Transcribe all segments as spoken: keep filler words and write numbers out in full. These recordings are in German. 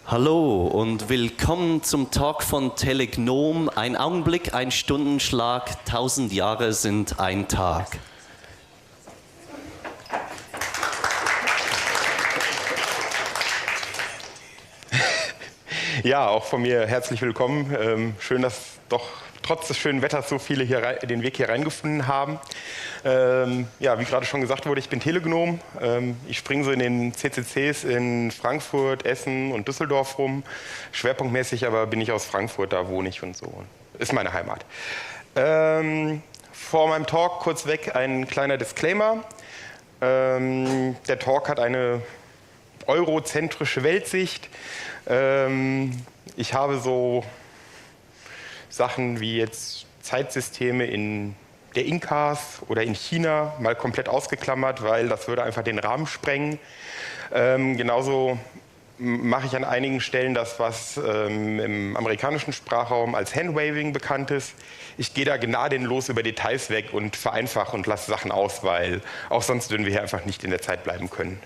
Hallo und willkommen zum Talk von Telegnom. Ein Augenblick, ein Stundenschlag, tausend Jahre sind ein Tag. Ja, auch von mir herzlich willkommen. Ähm, schön, dass doch trotz des schönen Wetters so viele hier rein, den Weg hier reingefunden haben. Ähm, ja, wie gerade schon gesagt wurde, ich bin Telegnom. Ähm, ich springe so in den C C Cs in Frankfurt, Essen und Düsseldorf rum. Schwerpunktmäßig aber bin ich aus Frankfurt, da wohne ich und so. Ist meine Heimat. Ähm, vor meinem Talk kurz weg ein kleiner Disclaimer. Ähm, der Talk hat eine eurozentrische Weltsicht. Ähm, ich habe so Sachen wie jetzt Zeitsysteme in der Inkas oder in China mal komplett ausgeklammert, weil das würde einfach den Rahmen sprengen. Ähm, genauso mache ich an einigen Stellen das, was ähm, im amerikanischen Sprachraum als Handwaving bekannt ist. Ich gehe da gnadenlos über Details weg und vereinfache und lasse Sachen aus, weil auch sonst würden wir hier einfach nicht in der Zeit bleiben können.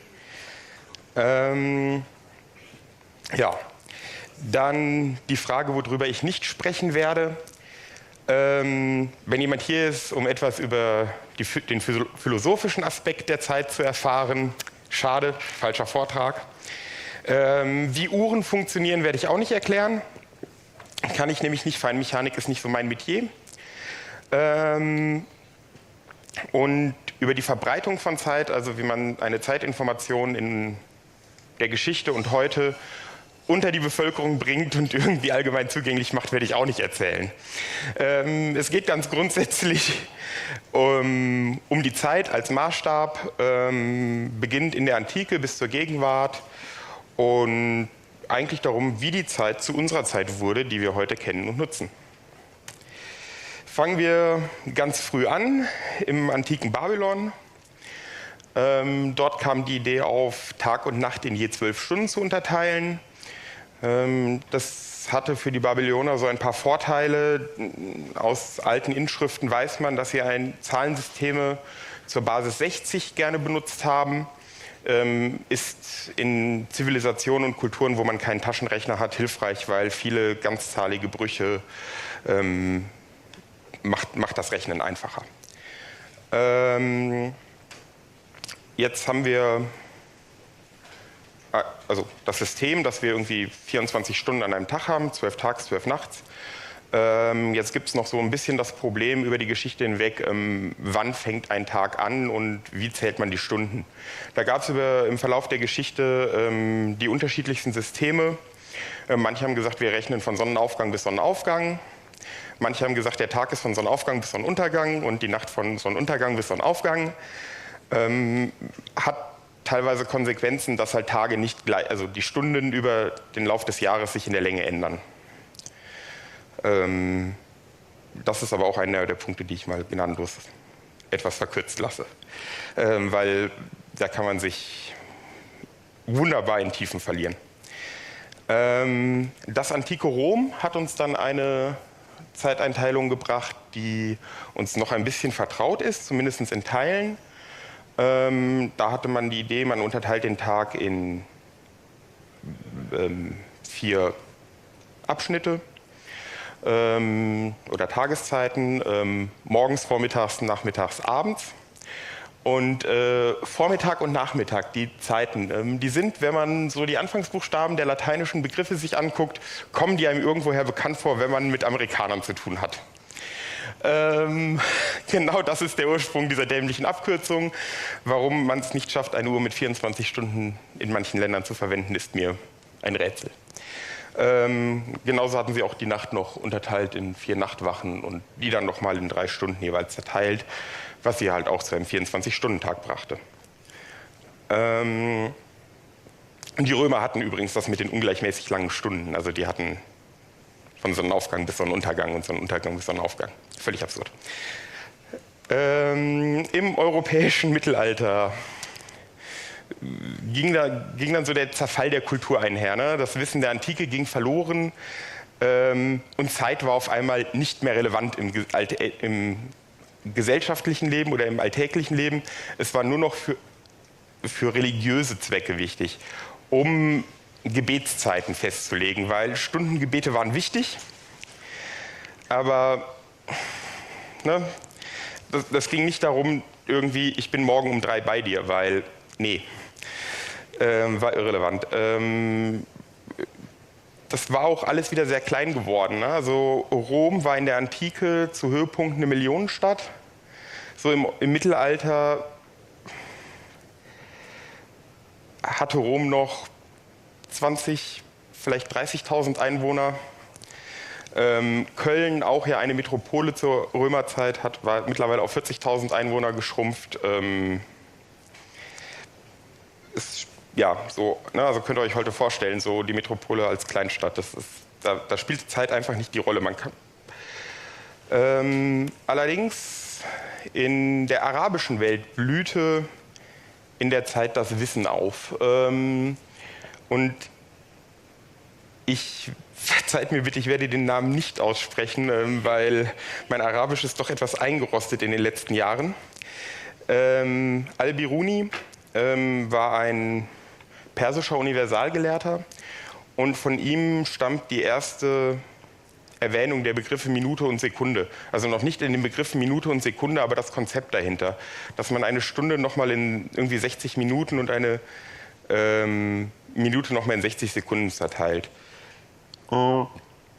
Ähm, ja, dann die Frage, worüber ich nicht sprechen werde. Ähm, wenn jemand hier ist, um etwas über die, den philosophischen Aspekt der Zeit zu erfahren, schade, falscher Vortrag. Ähm, wie Uhren funktionieren, werde ich auch nicht erklären. Kann ich nämlich nicht, Feinmechanik ist nicht so mein Metier. Ähm, und über die Verbreitung von Zeit, also wie man eine Zeitinformation in der Geschichte und heute unter die Bevölkerung bringt und irgendwie allgemein zugänglich macht, werde ich auch nicht erzählen. Ähm, es geht ganz grundsätzlich um, um die Zeit als Maßstab, ähm, beginnt in der Antike bis zur Gegenwart und eigentlich darum, wie die Zeit zu unserer Zeit wurde, die wir heute kennen und nutzen. Fangen wir ganz früh an, im antiken Babylon. Ähm, dort kam die Idee auf, Tag und Nacht in je zwölf Stunden zu unterteilen. Ähm, das hatte für die Babylonier so ein paar Vorteile. Aus alten Inschriften weiß man, dass sie ein Zahlensysteme zur Basis sechzig gerne benutzt haben. Ähm, ist in Zivilisationen und Kulturen, wo man keinen Taschenrechner hat, hilfreich, weil viele ganzzahlige Brüche ähm, macht, macht das Rechnen einfacher. Ähm, Jetzt haben wir also das System, dass wir irgendwie vierundzwanzig Stunden an einem Tag haben, zwölf tags, zwölf nachts. Ähm, jetzt gibt es noch so ein bisschen das Problem über die Geschichte hinweg, ähm, wann fängt ein Tag an und wie zählt man die Stunden. Da gab es im Verlauf der Geschichte ähm, die unterschiedlichsten Systeme. Äh, manche haben gesagt, wir rechnen von Sonnenaufgang bis Sonnenaufgang. Manche haben gesagt, der Tag ist von Sonnenaufgang bis Sonnenuntergang und die Nacht von Sonnenuntergang bis Sonnenaufgang. Ähm, hat teilweise Konsequenzen, dass halt Tage nicht gleich, also die Stunden über den Lauf des Jahres sich in der Länge ändern. Ähm, das ist aber auch einer der Punkte, die ich mal gnadenlos etwas verkürzt lasse, ähm, weil da kann man sich wunderbar in Tiefen verlieren. Ähm, das antike Rom hat uns dann eine Zeiteinteilung gebracht, die uns noch ein bisschen vertraut ist, zumindest in Teilen. Ähm, da hatte man die Idee, man unterteilt den Tag in ähm, vier Abschnitte ähm, oder Tageszeiten, ähm, morgens, vormittags, nachmittags, abends. Und äh, Vormittag und Nachmittag, die Zeiten, ähm, die sind, wenn man so die Anfangsbuchstaben der lateinischen Begriffe sich anguckt, kommen die einem irgendwoher bekannt vor, wenn man mit Amerikanern zu tun hat. Ähm, genau das ist der Ursprung dieser dämlichen Abkürzung. Warum man es nicht schafft, eine Uhr mit vierundzwanzig Stunden in manchen Ländern zu verwenden, ist mir ein Rätsel. Ähm, genauso hatten sie auch die Nacht noch unterteilt in vier Nachtwachen und die dann nochmal in drei Stunden jeweils zerteilt, was sie halt auch zu einem vierundzwanzig-Stunden-Tag brachte. Ähm, die Römer hatten übrigens das mit den ungleichmäßig langen Stunden, also die hatten von Sonnenaufgang bis Sonnenuntergang und Sonnenuntergang bis Sonnenaufgang. Völlig absurd. Ähm, Im europäischen Mittelalter ging, da, ging dann so der Zerfall der Kultur einher. Ne? Das Wissen der Antike ging verloren ähm, und Zeit war auf einmal nicht mehr relevant im, im gesellschaftlichen Leben oder im alltäglichen Leben. Es war nur noch für, für religiöse Zwecke wichtig, um Gebetszeiten festzulegen, weil Stundengebete waren wichtig, aber ne, das, das ging nicht darum, irgendwie, ich bin morgen um drei bei dir, weil, nee, ähm, war irrelevant. Ähm, das war auch alles wieder sehr klein geworden. Ne? Also Rom war in der Antike zu Höhepunkt eine Millionenstadt. So im, im Mittelalter hatte Rom noch zwanzig, vielleicht dreißigtausend Einwohner. Ähm, Köln, auch ja eine Metropole zur Römerzeit, hat, war mittlerweile auf vierzigtausend Einwohner geschrumpft. Ähm, ist, ja, so, ne, also könnt ihr euch heute vorstellen, so die Metropole als Kleinstadt, das ist, da, da spielt die Zeit einfach nicht die Rolle. Man kann, ähm, allerdings in der arabischen Welt blühte in der Zeit das Wissen auf. Ähm, und ich, verzeiht mir bitte, ich werde den Namen nicht aussprechen, ähm, weil mein Arabisch ist doch etwas eingerostet in den letzten Jahren. Ähm, Al-Biruni ähm, war ein persischer Universalgelehrter und von ihm stammt die erste Erwähnung der Begriffe Minute und Sekunde. Also noch nicht in den Begriffen Minute und Sekunde, aber das Konzept dahinter. Dass man eine Stunde nochmal in irgendwie sechzig Minuten und eine ähm, Minute nochmal in sechzig Sekunden zerteilt. So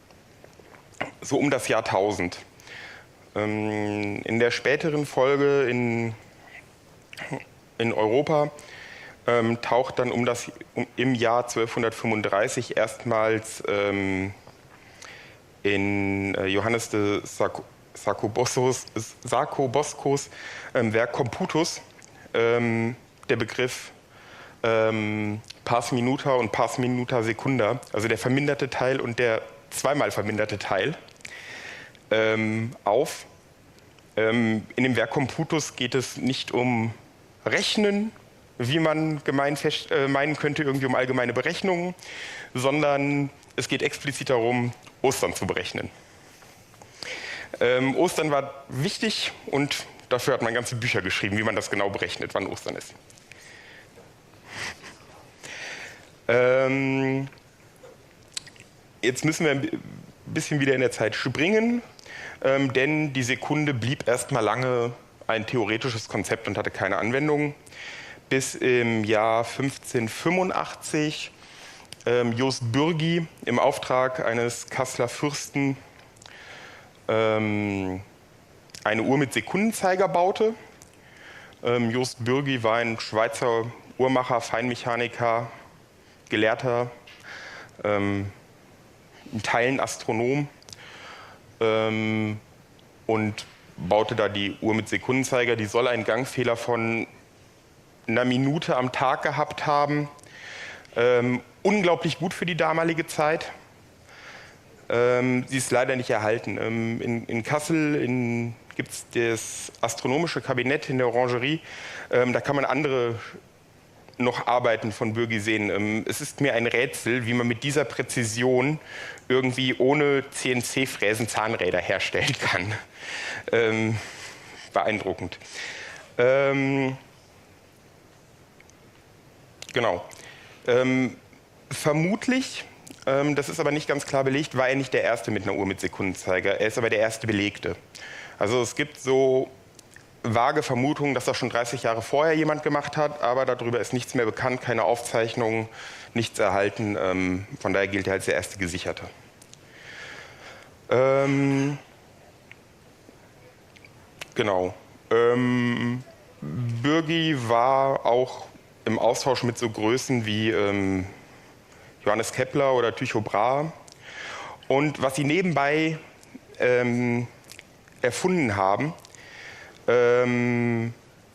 um das Jahrtausend. Ähm, in der späteren Folge in, in Europa ähm, taucht dann um das, um, im Jahr zwölfhundertfünfunddreißig erstmals ähm, in äh, Johannes de Sarkoboskos ähm, Werk Computus ähm, der Begriff ähm, Pars Minuta und Pars Minuta Secunda, also der verminderte Teil und der zweimal verminderte Teil, ähm, auf. Ähm, in dem Werk Computus geht es nicht um Rechnen, wie man gemein fest, äh, meinen könnte, irgendwie um allgemeine Berechnungen, sondern es geht explizit darum, Ostern zu berechnen. Ähm, Ostern war wichtig und dafür hat man ganze Bücher geschrieben, wie man das genau berechnet, wann Ostern ist. Ähm, jetzt müssen wir ein bisschen wieder in der Zeit springen, ähm, denn die Sekunde blieb erstmal lange ein theoretisches Konzept und hatte keine Anwendung. Bis im Jahr fünfzehnhundertfünfundachtzig ähm, Jost Bürgi im Auftrag eines Kasseler Fürsten ähm, eine Uhr mit Sekundenzeiger baute. Ähm, Jost Bürgi war ein Schweizer Uhrmacher, Feinmechaniker, Gelehrter, ähm, in Teilen Astronom ähm, und baute da die Uhr mit Sekundenzeiger. Die soll einen Gangfehler von einer Minute am Tag gehabt haben. Ähm, unglaublich gut für die damalige Zeit. Ähm, sie ist leider nicht erhalten. Ähm, in, in Kassel gibt es das astronomische Kabinett in der Orangerie. Ähm, da kann man andere noch Arbeiten von Bürgi sehen. Ähm, es ist mir ein Rätsel, wie man mit dieser Präzision irgendwie ohne C N C-Fräsen Zahnräder herstellen kann. Ähm, beeindruckend. Ähm, genau. Ähm, vermutlich, ähm, das ist aber nicht ganz klar belegt, war er nicht der Erste mit einer Uhr mit Sekundenzeiger. Er ist aber der erste Belegte. Also es gibt so vage Vermutungen, dass das schon dreißig Jahre vorher jemand gemacht hat, aber darüber ist nichts mehr bekannt, keine Aufzeichnungen, nichts erhalten. Ähm, von daher gilt er als der erste Gesicherte. Ähm, genau. Ähm, Bürgi war auch im Austausch mit so Größen wie ähm, Johannes Kepler oder Tycho Brahe. Und was sie nebenbei ähm, erfunden haben, ähm,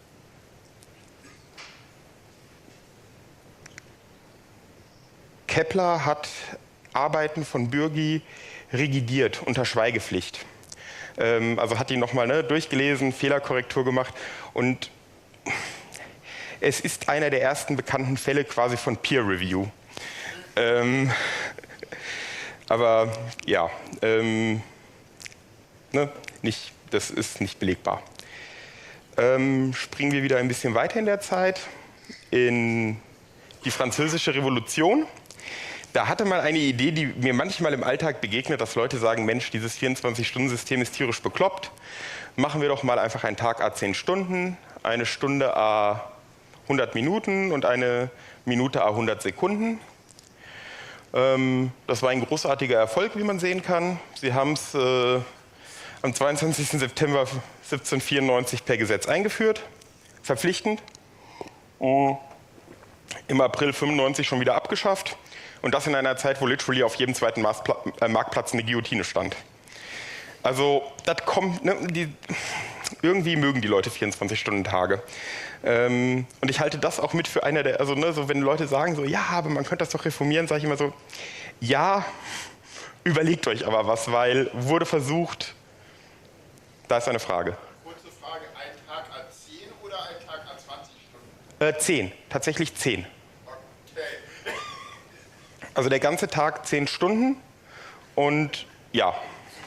Kepler hat Arbeiten von Bürgi regidiert unter Schweigepflicht. Ähm, also hat die nochmal ne, durchgelesen, Fehlerkorrektur gemacht und es ist einer der ersten bekannten Fälle quasi von Peer Review. Ähm, aber ja, ähm, ne, nicht, das ist nicht belegbar. Ähm, springen wir wieder ein bisschen weiter in der Zeit, in die Französische Revolution. da hatte man eine Idee, die mir manchmal im Alltag begegnet, dass Leute sagen, Mensch, dieses vierundzwanzig-Stunden-System ist tierisch bekloppt. Machen wir doch mal einfach einen Tag à zehn Stunden, eine Stunde à hundert Minuten und eine Minute à hundert Sekunden. Ähm, das war ein großartiger Erfolg, wie man sehen kann. Sie haben es äh, am zweiundzwanzigsten September siebzehnhundertvierundneunzig per Gesetz eingeführt, verpflichtend. Oh. Im April fünfundneunzig schon wieder abgeschafft. Und das in einer Zeit, wo literally auf jedem zweiten Marktplatz eine Guillotine stand. Also, das kommt, ne, die, irgendwie mögen die Leute vierundzwanzig-Stunden-Tage. Ähm, und ich halte das auch mit für einer der, also ne, so wenn Leute sagen so, ja, aber man könnte das doch reformieren, sage ich immer so, ja, überlegt euch aber was, weil wurde versucht, da ist eine Frage. Kurze Frage, ein Tag à zehn oder ein Tag à zwanzig Stunden? Äh, zehn, tatsächlich zehn. Okay. Also der ganze Tag zehn Stunden und ja.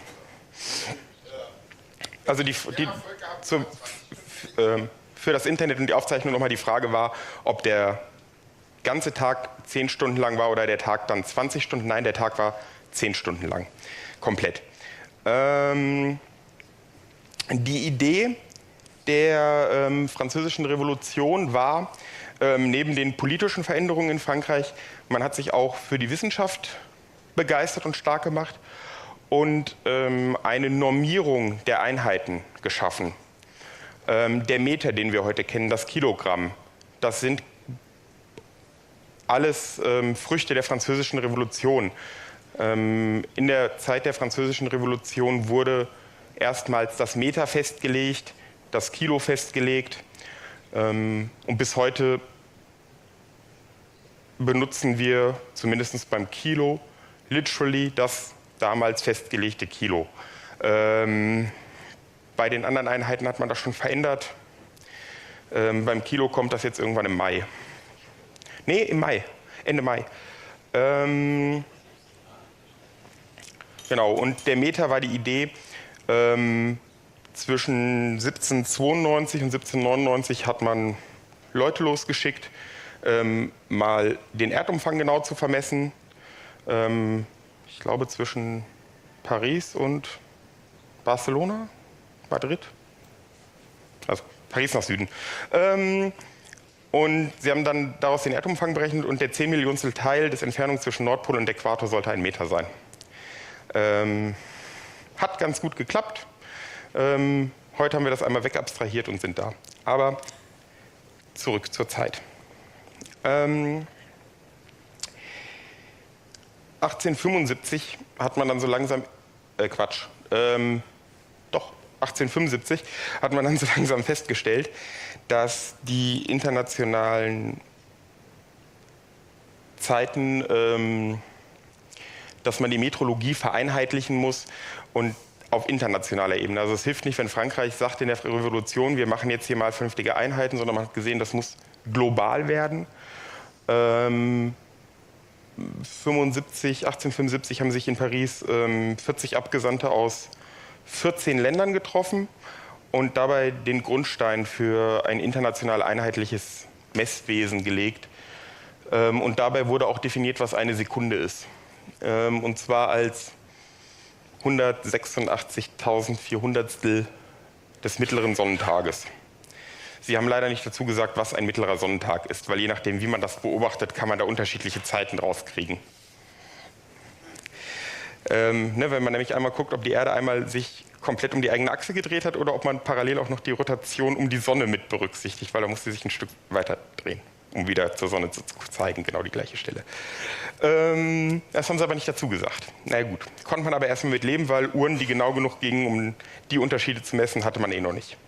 Also die, die zu, äh, für das Internet und die Aufzeichnung nochmal die Frage war, ob der ganze Tag zehn Stunden lang war oder der Tag dann zwanzig Stunden. Nein, der Tag war zehn Stunden lang, komplett. Ähm, die Idee der ähm, Französischen Revolution war, ähm, neben den politischen Veränderungen in Frankreich, man hat sich auch für die Wissenschaft begeistert und stark gemacht und ähm, eine Normierung der Einheiten geschaffen. Ähm, der Meter, den wir heute kennen, das Kilogramm, das sind alles ähm, Früchte der Französischen Revolution. Ähm, in der Zeit der Französischen Revolution wurde erstmals das Meter festgelegt, das Kilo festgelegt ähm, und bis heute benutzen wir zumindest beim Kilo literally das damals festgelegte Kilo. Ähm, bei den anderen Einheiten hat man das schon verändert. Ähm, beim Kilo kommt das jetzt irgendwann im Mai. Nee, im Mai, Ende Mai. Ähm, genau, und der Meter war die Idee, ähm, zwischen siebzehnhundertzweiundneunzig und siebzehnhundertneunundneunzig hat man Leute losgeschickt, ähm, mal den Erdumfang genau zu vermessen. Ähm, ich glaube zwischen Paris und Barcelona, Madrid, also Paris nach Süden. Ähm, und sie haben dann daraus den Erdumfang berechnet und der zehn Millionstel Teil des Entfernung zwischen Nordpol und Äquator sollte ein Meter sein. Ähm, hat ganz gut geklappt. Ähm, heute haben wir das einmal wegabstrahiert und sind da. Aber zurück zur Zeit. Ähm, achtzehnhundertfünfundsiebzig hat man dann so langsam, äh Quatsch, ähm, doch, achtzehnhundertfünfundsiebzig hat man dann so langsam festgestellt, dass die internationalen Zeiten, ähm, dass man die Metrologie vereinheitlichen muss und auf internationaler Ebene. Also es hilft nicht, wenn Frankreich sagt in der Revolution, wir machen jetzt hier mal vernünftige Einheiten, sondern man hat gesehen, das muss global werden. Ähm, fünfundsiebzig, achtzehnhundertfünfundsiebzig haben sich in Paris ähm, vierzig Abgesandte aus vierzehn Ländern getroffen und dabei den Grundstein für ein international einheitliches Messwesen gelegt. Ähm, und dabei wurde auch definiert, was eine Sekunde ist. Ähm, und zwar als hundertsechsundachtzigtausendvierhundertstel des mittleren Sonnentages. Sie haben leider nicht dazu gesagt, was ein mittlerer Sonnentag ist, weil je nachdem, wie man das beobachtet, kann man da unterschiedliche Zeiten rauskriegen. Ähm, ne, wenn man nämlich einmal guckt, ob die Erde einmal sich komplett um die eigene Achse gedreht hat oder ob man parallel auch noch die Rotation um die Sonne mit berücksichtigt, weil da muss sie sich ein Stück weiter drehen, um wieder zur Sonne zu zeigen, genau die gleiche Stelle. Ähm, das haben sie aber nicht dazu gesagt. Na gut, konnte man aber erstmal mit leben, weil Uhren, die genau genug gingen, um die Unterschiede zu messen, hatte man eh noch nicht.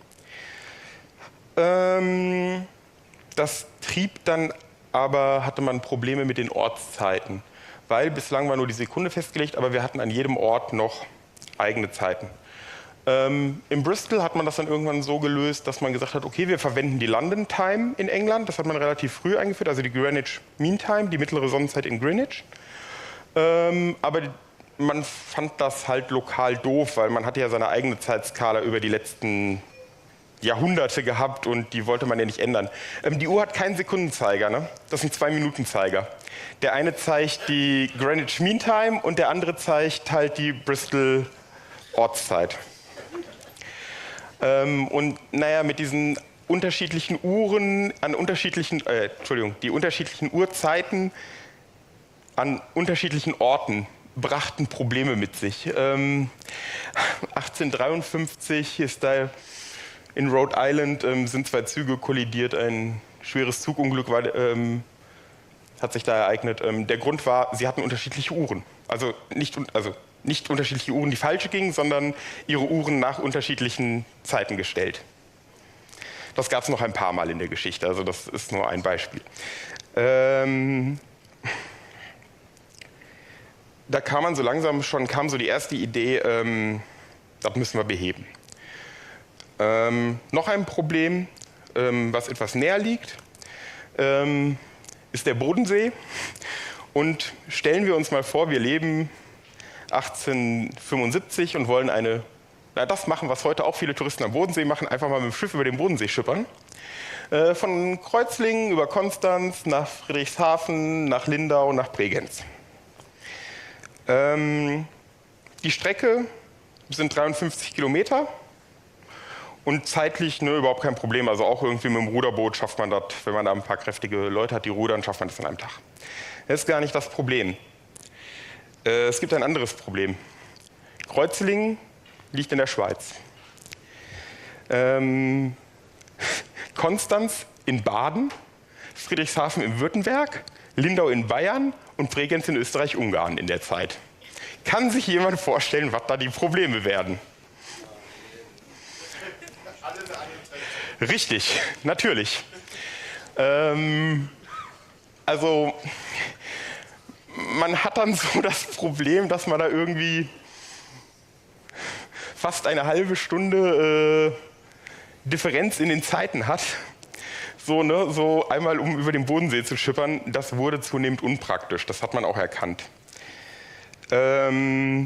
Ähm, das trieb dann aber, hatte man Probleme mit den Ortszeiten, weil bislang war nur die Sekunde festgelegt, aber wir hatten an jedem Ort noch eigene Zeiten. Ähm, in Bristol hat man das dann irgendwann so gelöst, dass man gesagt hat, okay, wir verwenden die London Time in England, das hat man relativ früh eingeführt, also die Greenwich Mean Time, die mittlere Sonnenzeit in Greenwich. Ähm, aber man fand das halt lokal doof, weil man hatte ja seine eigene Zeitskala über die letzten Jahrhunderte gehabt und die wollte man ja nicht ändern. Ähm, die Uhr hat keinen Sekundenzeiger, ne? Das ist ein Zwei-Minuten-Zeiger. Der eine zeigt die Greenwich Mean Time und der andere zeigt halt die Bristol Ortszeit. Ähm, und naja, mit diesen unterschiedlichen Uhren an unterschiedlichen, äh, Entschuldigung, die unterschiedlichen Uhrzeiten an unterschiedlichen Orten brachten Probleme mit sich. Ähm, achtzehnhundertdreiundfünfzig ist da in Rhode Island ähm, sind zwei Züge kollidiert, ein schweres Zugunglück war, ähm, hat sich da ereignet. Ähm, der Grund war, sie hatten unterschiedliche Uhren. Also nicht, also nicht unterschiedliche Uhren, die falsche gingen, sondern ihre Uhren nach unterschiedlichen Zeiten gestellt. Das gab es noch ein paar Mal in der Geschichte, also das ist nur ein Beispiel. Ähm, da kam man so langsam schon, kam so die erste Idee, ähm, das müssen wir beheben. Ähm, noch ein Problem, ähm, was etwas näher liegt, ähm, ist der Bodensee. Und stellen wir uns mal vor, wir leben achtzehnhundertfünfundsiebzig und wollen eine, na, das machen, was heute auch viele Touristen am Bodensee machen, einfach mal mit dem Schiff über den Bodensee schippern. Äh, von Kreuzlingen über Konstanz nach Friedrichshafen, nach Lindau, nach Bregenz. Ähm, die Strecke sind dreiundfünfzig Kilometer. Und zeitlich ne, überhaupt kein Problem. Also auch irgendwie mit dem Ruderboot schafft man das, wenn man da ein paar kräftige Leute hat, die rudern, schafft man das an einem Tag. Das ist gar nicht das Problem. Äh, es gibt ein anderes Problem. Kreuzlingen liegt in der Schweiz. Ähm, Konstanz in Baden, Friedrichshafen in Württemberg, Lindau in Bayern und Bregenz in Österreich-Ungarn in der Zeit. Kann sich jemand vorstellen, was da die Probleme werden? Richtig, natürlich. Ähm, also man hat dann so das Problem, dass man da irgendwie fast eine halbe Stunde äh, Differenz in den Zeiten hat. So, ne, so einmal um über den Bodensee zu schippern, das wurde zunehmend unpraktisch. Das hat man auch erkannt. Ähm,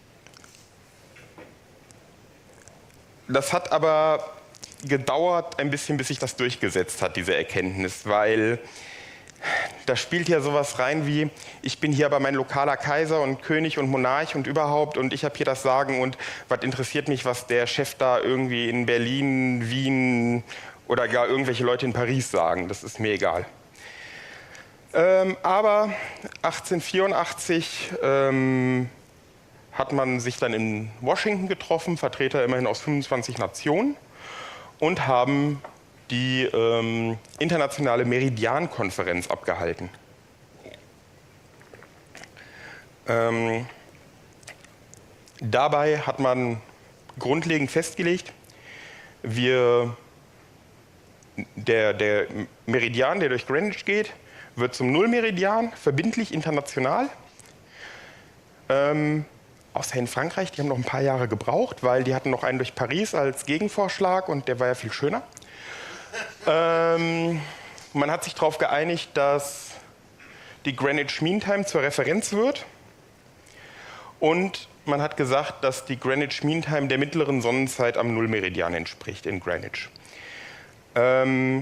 das hat aber gedauert ein bisschen, bis sich das durchgesetzt hat, diese Erkenntnis, weil da spielt ja sowas rein wie, ich bin hier aber mein lokaler Kaiser und König und Monarch und überhaupt und ich habe hier das Sagen und was interessiert mich, was der Chef da irgendwie in Berlin, Wien oder gar irgendwelche Leute in Paris sagen, das ist mir egal. Ähm, aber achtzehnhundertvierundachtzig ähm, hat man sich dann in Washington getroffen, Vertreter immerhin aus fünfundzwanzig Nationen, und haben die ähm, internationale Meridian-Konferenz abgehalten. Ähm, dabei hat man grundlegend festgelegt, wir, der, der Meridian, der durch Greenwich geht, wird zum Nullmeridian, verbindlich international. Ähm, Außer in Frankreich, die haben noch ein paar Jahre gebraucht, weil die hatten noch einen durch Paris als Gegenvorschlag und der war ja viel schöner. ähm, man hat sich darauf geeinigt, dass die Greenwich Mean Time zur Referenz wird und man hat gesagt, dass die Greenwich Mean Time der mittleren Sonnenzeit am Nullmeridian entspricht in Greenwich. Ähm,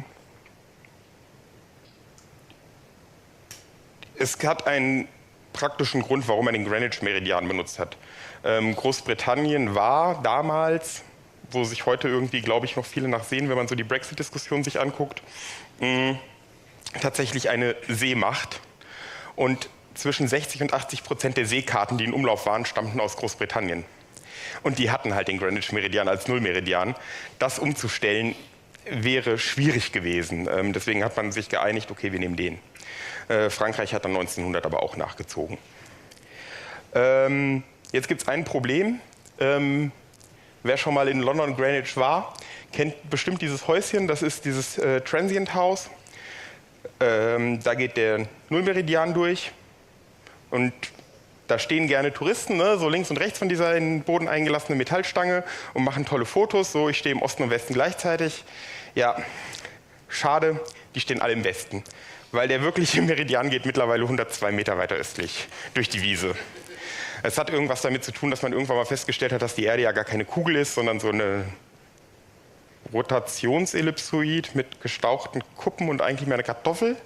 es hat einen praktischen Grund, warum man den Greenwich-Meridian benutzt hat. Ähm, Großbritannien war damals, wo sich heute irgendwie, glaube ich, noch viele nachsehen, wenn man so die Brexit-Diskussion sich anguckt, mh, tatsächlich eine Seemacht. Und zwischen sechzig und achtzig Prozent der Seekarten, die in Umlauf waren, stammten aus Großbritannien. Und die hatten halt den Greenwich-Meridian als Nullmeridian. Das umzustellen wäre schwierig gewesen. Ähm, deswegen hat man sich geeinigt, okay, wir nehmen den. Äh, Frankreich hat dann neunzehnhundert aber auch nachgezogen. Ähm, jetzt gibt es ein Problem. Ähm, wer schon mal in London Greenwich war, kennt bestimmt dieses Häuschen. Das ist dieses äh, Transient House. Ähm, da geht der Nullmeridian durch. Und da stehen gerne Touristen, ne, so links und rechts von dieser in den Boden eingelassenen Metallstange und machen tolle Fotos. So, ich stehe im Osten und Westen gleichzeitig. Ja, schade, die stehen alle im Westen. Weil der wirkliche Meridian geht mittlerweile hundertzwei Meter weiter östlich durch die Wiese. Es hat irgendwas damit zu tun, dass man irgendwann mal festgestellt hat, dass die Erde ja gar keine Kugel ist, sondern so eine Rotationsellipsoid mit gestauchten Kuppen und eigentlich mehr eine Kartoffel.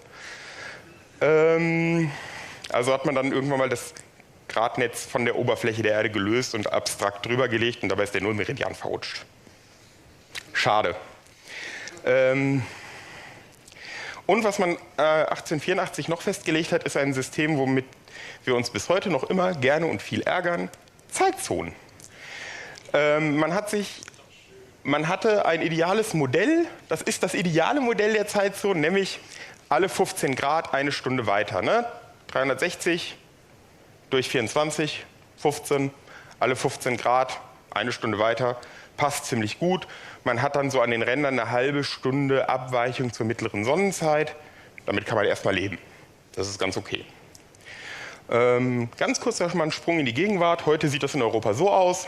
Ähm, also hat man dann irgendwann mal das Gradnetz von der Oberfläche der Erde gelöst und abstrakt drüber gelegt und dabei ist der Nullmeridian verrutscht. Schade. Ähm, und was man äh, achtzehnhundertvierundachtzig noch festgelegt hat, ist ein System, womit wir uns bis heute noch immer gerne und viel ärgern: Zeitzonen. Ähm, man hat sich, man hatte ein ideales Modell, das ist das ideale Modell der Zeitzonen, nämlich alle fünfzehn Grad eine Stunde weiter. Ne? dreihundertsechzig durch vierundzwanzig, fünfzehn, alle fünfzehn Grad eine Stunde weiter, passt ziemlich gut. Man hat dann so an den Rändern eine halbe Stunde Abweichung zur mittleren Sonnenzeit. Damit kann man erstmal leben. Das ist ganz okay. Ähm, ganz kurz noch mal ein Sprung in die Gegenwart. Heute sieht das in Europa so aus.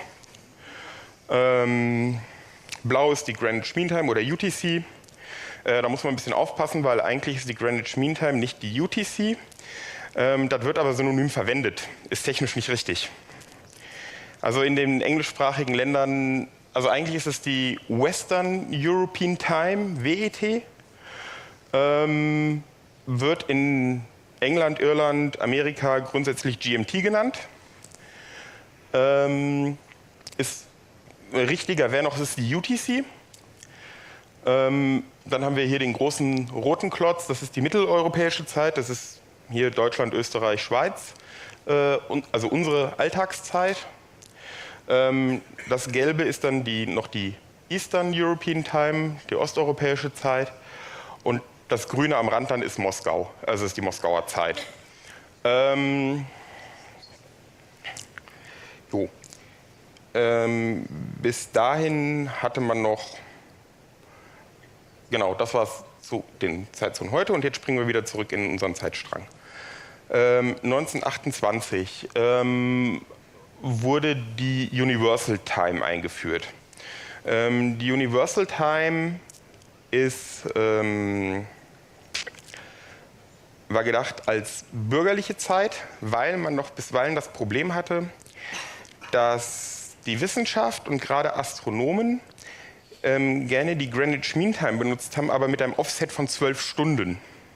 Ähm, blau ist die Greenwich Mean Time oder U T C. Äh, da muss man ein bisschen aufpassen, weil eigentlich ist die Greenwich Mean Time nicht die U T C. Ähm, das wird aber synonym verwendet. Ist technisch nicht richtig. Also in den englischsprachigen Ländern, also eigentlich ist es die Western European Time, W E T. Ähm, wird in England, Irland, Amerika grundsätzlich G M T genannt. Ähm, ist richtiger wäre noch, es ist die U T C. Ähm, dann haben wir hier den großen roten Klotz, das ist die mitteleuropäische Zeit, das ist hier Deutschland, Österreich, Schweiz, äh, und, also unsere Alltagszeit. Ähm, das Gelbe ist dann die, noch die Eastern European Time, die osteuropäische Zeit. Und das Grüne am Rand dann ist Moskau, also ist die Moskauer Zeit. Ähm, jo. Ähm, bis dahin hatte man noch, genau, das war es zu den Zeitzonen heute und jetzt springen wir wieder zurück in unseren Zeitstrang. Ähm, neunzehnhundertachtundzwanzig ähm, wurde die Universal Time eingeführt. Ähm, die Universal Time ist, ähm, war gedacht als bürgerliche Zeit, weil man noch bisweilen das Problem hatte, dass die Wissenschaft und gerade Astronomen ähm, gerne die Greenwich Mean Time benutzt haben, aber mit einem Offset von zwölf Stunden.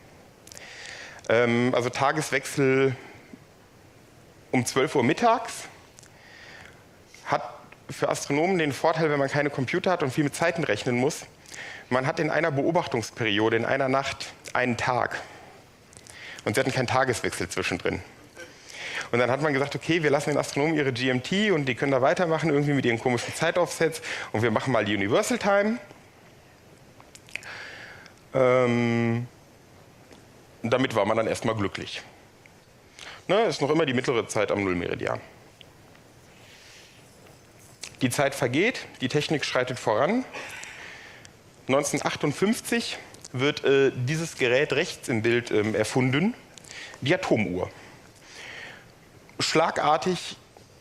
Ähm, also Tageswechsel um zwölf Uhr mittags hat für Astronomen den Vorteil, wenn man keine Computer hat und viel mit Zeiten rechnen muss. Man hat in einer Beobachtungsperiode, in einer Nacht, einen Tag. Und sie hatten keinen Tageswechsel zwischendrin. Und dann hat man gesagt, okay, wir lassen den Astronomen ihre G M T und die können da weitermachen, irgendwie mit ihren komischen Zeitoffsets. Und wir machen mal die Universal Time. Ähm, damit war man dann erstmal glücklich. Ne, ist noch immer die mittlere Zeit am Nullmeridian. Die Zeit vergeht, die Technik schreitet voran. neunzehnhundertachtundfünfzig wird äh, dieses Gerät rechts im Bild ähm, erfunden, die Atomuhr. Schlagartig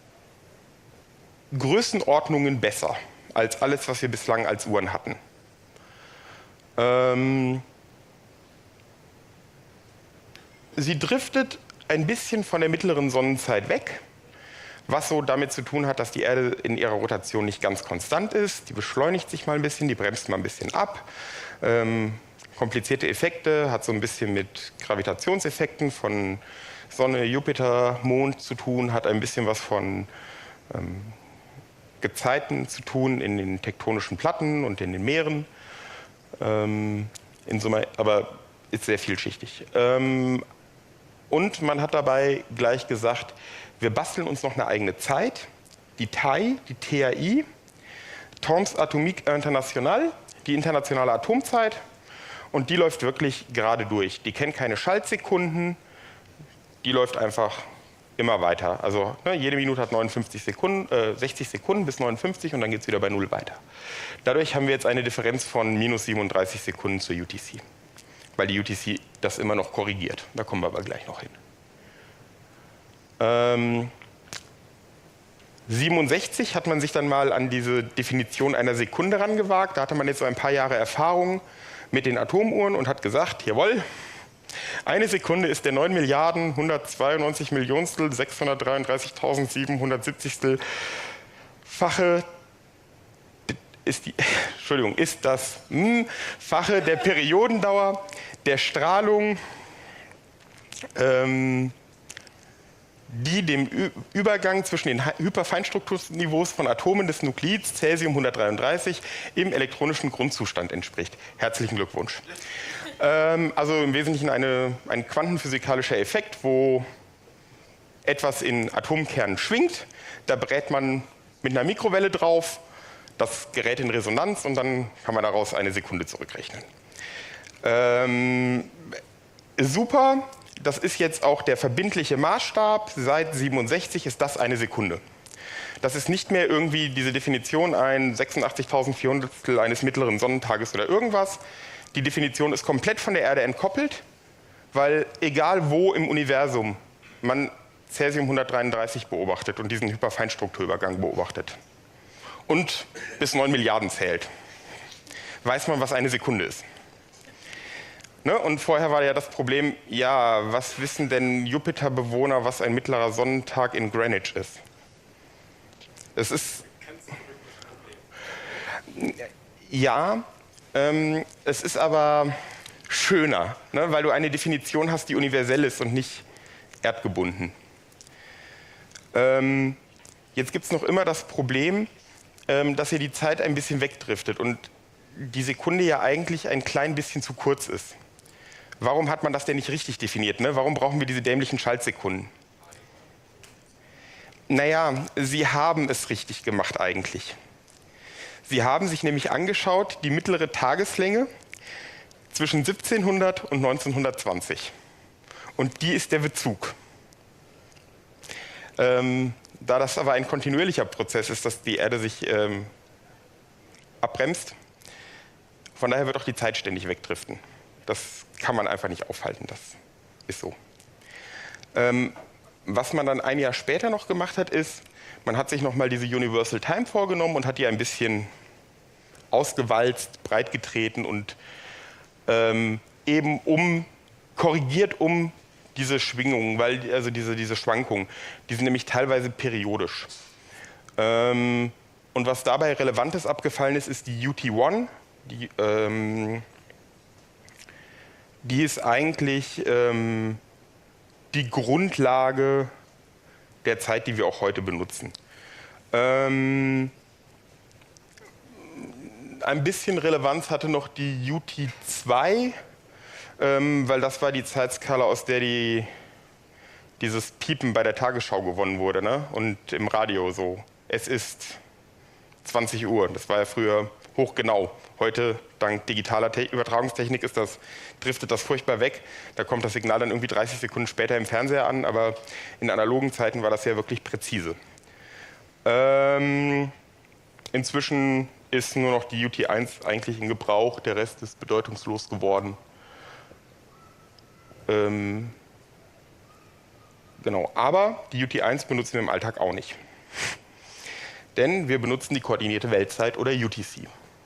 Größenordnungen besser als alles, was wir bislang als Uhren hatten. Ähm, sie driftet ein bisschen von der mittleren Sonnenzeit weg, was so damit zu tun hat, dass die Erde in ihrer Rotation nicht ganz konstant ist. Die beschleunigt sich mal ein bisschen, die bremst mal ein bisschen ab. Ähm, komplizierte Effekte, hat so ein bisschen mit Gravitationseffekten von Sonne, Jupiter, Mond zu tun, hat ein bisschen was von ähm, Gezeiten zu tun in den tektonischen Platten und in den Meeren. Ähm, in Summe, aber ist sehr vielschichtig. Ähm, und man hat dabei gleich gesagt, wir basteln uns noch eine eigene Zeit, die T A I, die T A I, Temps Atomique International, die internationale Atomzeit, und die läuft wirklich gerade durch. Die kennt keine Schaltsekunden, die läuft einfach immer weiter. Also ne, jede Minute hat neunundfünfzig Sekunden, äh, sechzig Sekunden bis neunundfünfzig und dann geht es wieder bei null weiter. Dadurch haben wir jetzt eine Differenz von minus siebenunddreißig Sekunden zur U T C, weil die U T C das immer noch korrigiert. Da kommen wir aber gleich noch hin. Ähm, siebenundsechzig hat man sich dann mal an diese Definition einer Sekunde rangewagt. Da hatte man jetzt so ein paar Jahre Erfahrung mit den Atomuhren und hat gesagt, jawohl, eine Sekunde ist der neun Milliarden hundertzweiundneunzig Millionstel sechshundertdreiunddreißigtausendsiebenhundertsiebzig fache ist, die, Entschuldigung, ist das hm, Fache der Periodendauer der Strahlung, ähm, die dem Ü Übergang zwischen den Hyperfeinstrukturniveaus von Atomen des Nuklids Cäsium hundertdreiunddreißig im elektronischen Grundzustand entspricht. Herzlichen Glückwunsch. Ähm, also im Wesentlichen eine, ein quantenphysikalischer Effekt, wo etwas in Atomkernen schwingt. Da brät man mit einer Mikrowelle drauf, das gerät in Resonanz und dann kann man daraus eine Sekunde zurückrechnen. Ähm, super. Das ist jetzt auch der verbindliche Maßstab. Seit siebenundsechzig ist das eine Sekunde. Das ist nicht mehr irgendwie diese Definition ein sechsundachtzigtausendvierhundert eines mittleren Sonnentages oder irgendwas. Die Definition ist komplett von der Erde entkoppelt, weil egal wo im Universum man Cäsium hundertdreiunddreißig beobachtet und diesen Hyperfeinstrukturübergang beobachtet und bis neun Milliarden zählt, weiß man, was eine Sekunde ist. Ne? Und vorher war ja das Problem, ja, was wissen denn Jupiterbewohner, was ein mittlerer Sonnentag in Greenwich ist? Es ist... Ja, ähm, es ist aber schöner, ne? Weil du eine Definition hast, die universell ist und nicht erdgebunden. Ähm, jetzt gibt es noch immer das Problem, ähm, dass hier die Zeit ein bisschen wegdriftet und die Sekunde ja eigentlich ein klein bisschen zu kurz ist. Warum hat man das denn nicht richtig definiert? Ne? Warum brauchen wir diese dämlichen Schaltsekunden? Naja, sie haben es richtig gemacht eigentlich. Sie haben sich nämlich angeschaut, die mittlere Tageslänge zwischen siebzehnhundert und neunzehnhundertzwanzig. Und die ist der Bezug. Ähm, da das aber ein kontinuierlicher Prozess ist, dass die Erde sich ähm, abbremst, von daher wird auch die Zeit ständig wegdriften. Das kann man einfach nicht aufhalten, das ist so. Ähm, was man dann ein Jahr später noch gemacht hat, ist, man hat sich nochmal diese Universal Time vorgenommen und hat die ein bisschen ausgewalzt, breitgetreten und ähm, eben um, korrigiert um diese Schwingungen, weil, also diese, diese Schwankungen, die sind nämlich teilweise periodisch. Ähm, und was dabei Relevantes abgefallen ist, ist die U T eins, die... Ähm, Die ist eigentlich ähm, die Grundlage der Zeit, die wir auch heute benutzen. Ähm, ein bisschen Relevanz hatte noch die U T zwei, ähm, weil das war die Zeitskala, aus der die, dieses Piepen bei der Tagesschau gewonnen wurde, ne? Und im Radio so, es ist zwanzig Uhr, das war ja früher hochgenau. Heute, dank digitaler Te- Übertragungstechnik, ist das, driftet das furchtbar weg. Da kommt das Signal dann irgendwie dreißig Sekunden später im Fernseher an, aber in analogen Zeiten war das ja wirklich präzise. Ähm, inzwischen ist nur noch die U T eins eigentlich in Gebrauch, der Rest ist bedeutungslos geworden. Ähm, genau, aber die U T eins benutzen wir im Alltag auch nicht. Denn wir benutzen die koordinierte Weltzeit oder U T C.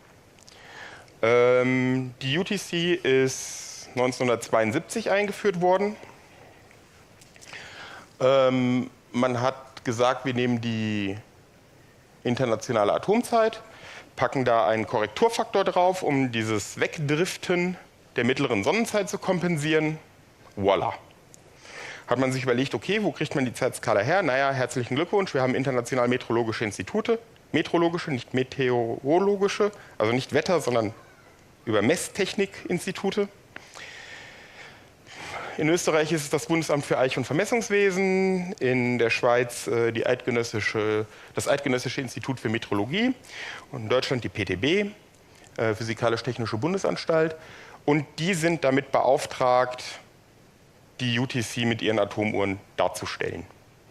Ähm, die U T C ist neunzehnhundertzweiundsiebzig eingeführt worden. Ähm, man hat gesagt, wir nehmen die internationale Atomzeit, packen da einen Korrekturfaktor drauf, um dieses Wegdriften der mittleren Sonnenzeit zu kompensieren. Voila. Hat man sich überlegt, okay, wo kriegt man die Zeitskala her? Naja, herzlichen Glückwunsch, wir haben international meteorologische Institute. Meteorologische, nicht meteorologische, also nicht Wetter, sondern über Messtechnikinstitute. In Österreich ist es das Bundesamt für Eich- und Vermessungswesen, in der Schweiz äh, die Eidgenössische, das Eidgenössische Institut für Meteorologie und in Deutschland die P T B, äh, Physikalisch-Technische Bundesanstalt. Und die sind damit beauftragt, die U T C mit ihren Atomuhren darzustellen.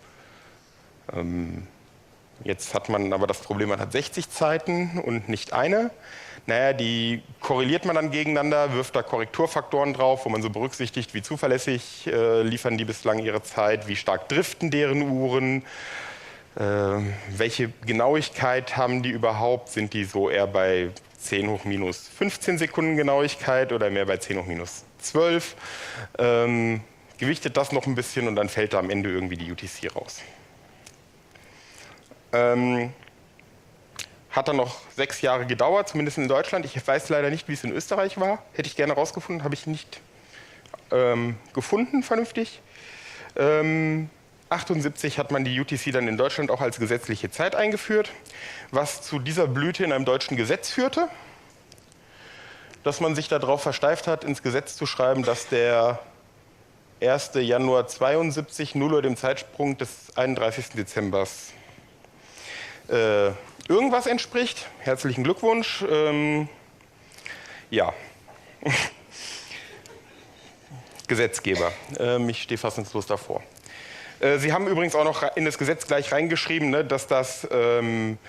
Ähm, jetzt hat man aber das Problem, man hat sechzig Zeiten und nicht eine. Naja, die korreliert man dann gegeneinander, wirft da Korrekturfaktoren drauf, wo man so berücksichtigt, wie zuverlässig äh, liefern die bislang ihre Zeit, wie stark driften deren Uhren, äh, welche Genauigkeit haben die überhaupt, sind die so eher bei zehn hoch minus fünfzehn Sekunden Genauigkeit oder mehr bei zehn hoch minus zwölf. Ähm, gewichtet das noch ein bisschen und dann fällt da am Ende irgendwie die U T C raus. Ähm, Hat dann noch sechs Jahre gedauert, zumindest in Deutschland. Ich weiß leider nicht, wie es in Österreich war. Hätte ich gerne rausgefunden, habe ich nicht ähm, gefunden, vernünftig. Ähm, achtundsiebzig hat man die U T C dann in Deutschland auch als gesetzliche Zeit eingeführt, was zu dieser Blüte in einem deutschen Gesetz führte, dass man sich darauf versteift hat, ins Gesetz zu schreiben, dass der erster Januar zweiundsiebzig null Uhr dem Zeitsprung des einunddreißigsten Dezember äh, irgendwas entspricht. Herzlichen Glückwunsch. Ähm, ja. Gesetzgeber. Ähm, ich stehe fassungslos davor. Äh, Sie haben übrigens auch noch in das Gesetz gleich reingeschrieben, ne, dass das ähm,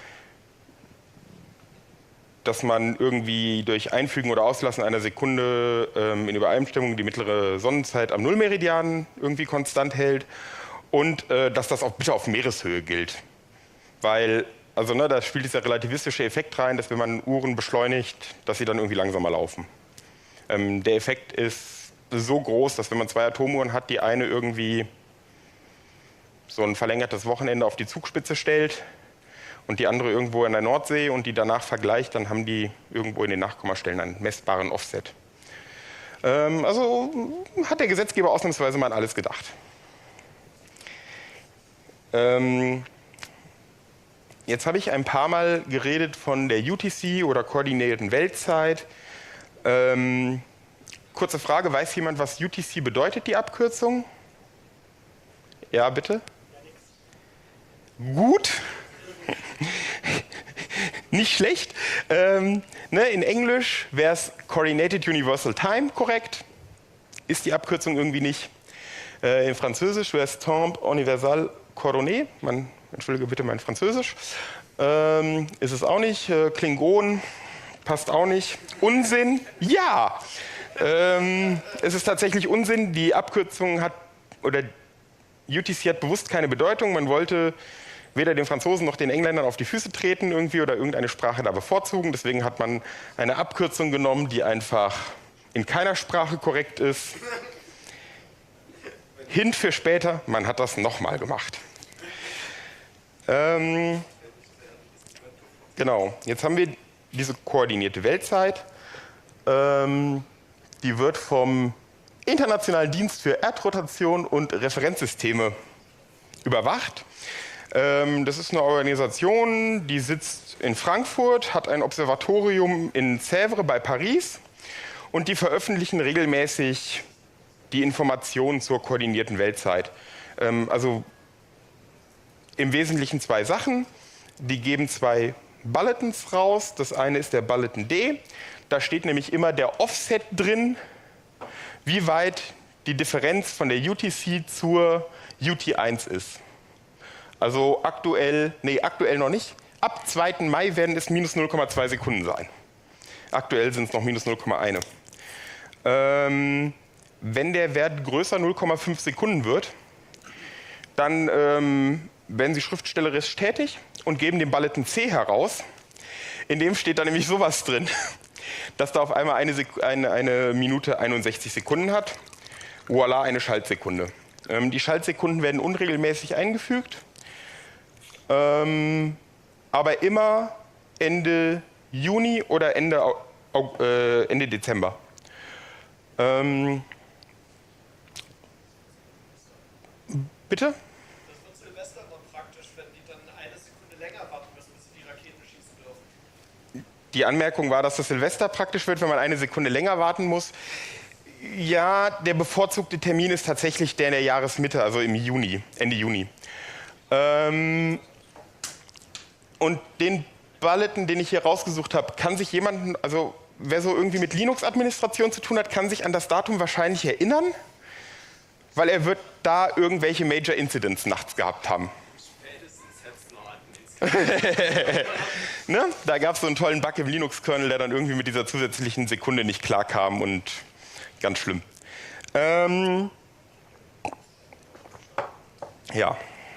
dass man irgendwie durch Einfügen oder Auslassen einer Sekunde ähm, in Übereinstimmung die mittlere Sonnenzeit am Nullmeridian irgendwie konstant hält und äh, dass das auch bitte auf Meereshöhe gilt. Weil, also ne, da spielt dieser relativistische Effekt rein, dass wenn man Uhren beschleunigt, dass sie dann irgendwie langsamer laufen. Ähm, der Effekt ist so groß, dass wenn man zwei Atomuhren hat, die eine irgendwie so ein verlängertes Wochenende auf die Zugspitze stellt und die andere irgendwo in der Nordsee und die danach vergleicht, dann haben die irgendwo in den Nachkommastellen einen messbaren Offset. Ähm, also hat der Gesetzgeber ausnahmsweise mal an alles gedacht. Ähm, jetzt habe ich ein paar Mal geredet von der U T C oder koordinierten Weltzeit. Ähm, kurze Frage, weiß jemand, was U T C bedeutet, die Abkürzung? Ja, bitte? Gut. Nicht schlecht. Ähm, ne, in Englisch wäre es Coordinated Universal Time korrekt. Ist die Abkürzung irgendwie nicht. Äh, in Französisch wäre es Temps Universal Coordonné. Man, entschuldige bitte mein Französisch. Ähm, ist es auch nicht. Äh, Klingon passt auch nicht. Unsinn? Ja. Ähm, es ist tatsächlich Unsinn. Die Abkürzung hat, oder U T C hat bewusst keine Bedeutung. Man wollte weder den Franzosen noch den Engländern auf die Füße treten irgendwie oder irgendeine Sprache da bevorzugen. Deswegen hat man eine Abkürzung genommen, die einfach in keiner Sprache korrekt ist. Hint für später, man hat das nochmal gemacht. Ähm, genau, jetzt haben wir diese koordinierte Weltzeit. Ähm, die wird vom Internationalen Dienst für Erdrotation und Referenzsysteme überwacht. Das ist eine Organisation, die sitzt in Frankfurt, hat ein Observatorium in Sèvres bei Paris und die veröffentlichen regelmäßig die Informationen zur koordinierten Weltzeit. Also im Wesentlichen zwei Sachen. Die geben zwei Bulletins raus. Das eine ist der Bulletin D. Da steht nämlich immer der Offset drin, wie weit die Differenz von der U T C zur U T eins ist. Also aktuell, nee, aktuell noch nicht. Ab zweiten Mai werden es minus null Komma zwei Sekunden sein. Aktuell sind es noch minus null Komma eins. Ähm, wenn der Wert größer null Komma fünf Sekunden wird, dann ähm, werden Sie schriftstellerisch tätig und geben den Bulletin C heraus. In dem steht da nämlich sowas drin, dass da auf einmal eine, Sek eine, eine Minute einundsechzig Sekunden hat. Voila, eine Schaltsekunde. Ähm, die Schaltsekunden werden unregelmäßig eingefügt. Ähm, aber immer Ende Juni oder Ende, äh, Ende Dezember. Ähm, bitte? Das wird Silvester noch praktisch, wenn die dann eine Sekunde länger warten müssen, bis sie die Raketen schießen dürfen. Die Anmerkung war, dass das Silvester praktisch wird, wenn man eine Sekunde länger warten muss. Ja, der bevorzugte Termin ist tatsächlich der in der Jahresmitte, also im Juni, Ende Juni. Ähm, Und den Bulletin, den ich hier rausgesucht habe, kann sich jemand, also wer so irgendwie mit Linux-Administration zu tun hat, kann sich an das Datum wahrscheinlich erinnern, weil er wird da irgendwelche Major Incidents nachts gehabt haben. Ne? Da gab es so einen tollen Bug im Linux-Kernel, der dann irgendwie mit dieser zusätzlichen Sekunde nicht klarkam und ganz schlimm. Ähm, ja.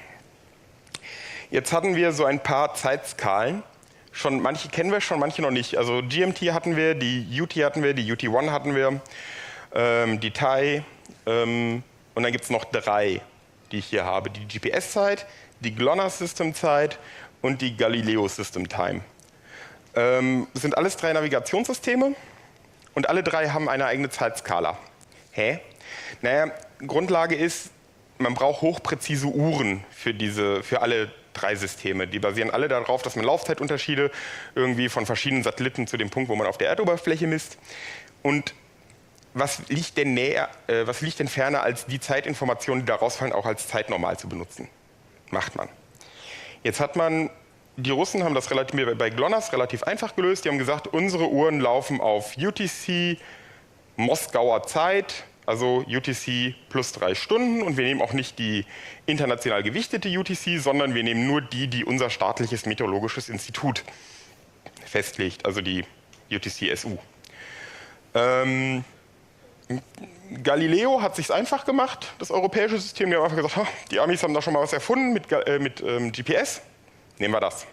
Jetzt hatten wir so ein paar Zeitskalen. Schon, manche kennen wir schon, manche noch nicht. Also G M T hatten wir, die U T hatten wir, die U T eins hatten wir, ähm, die T I, ähm, und dann gibt es noch drei, die ich hier habe. Die G P S-Zeit, die GLONASS System Zeit und die Galileo System Time. Ähm, das sind alles drei Navigationssysteme und alle drei haben eine eigene Zeitskala. Hä? Naja, Grundlage ist, man braucht hochpräzise Uhren für, diese, für alle drei Systeme. Die basieren alle darauf, dass man Laufzeitunterschiede irgendwie von verschiedenen Satelliten zu dem Punkt, wo man auf der Erdoberfläche misst. Und was liegt denn näher, äh, was liegt denn ferner, als die Zeitinformationen, die da rausfallen, auch als Zeitnormal zu benutzen? Macht man. Jetzt hat man, die Russen haben das relativ, bei GLONASS relativ einfach gelöst. Die haben gesagt, unsere Uhren laufen auf U T C Moskauer Zeit, also U T C plus drei Stunden. Und wir nehmen auch nicht die international gewichtete U T C, sondern wir nehmen nur die, die unser staatliches Meteorologisches Institut festlegt, also die U T C S U. Ähm, Galileo hat es sich einfach gemacht, das europäische System. Die haben einfach gesagt, die Amis haben da schon mal was erfunden mit, äh, mit ähm, G P S. Nehmen wir das.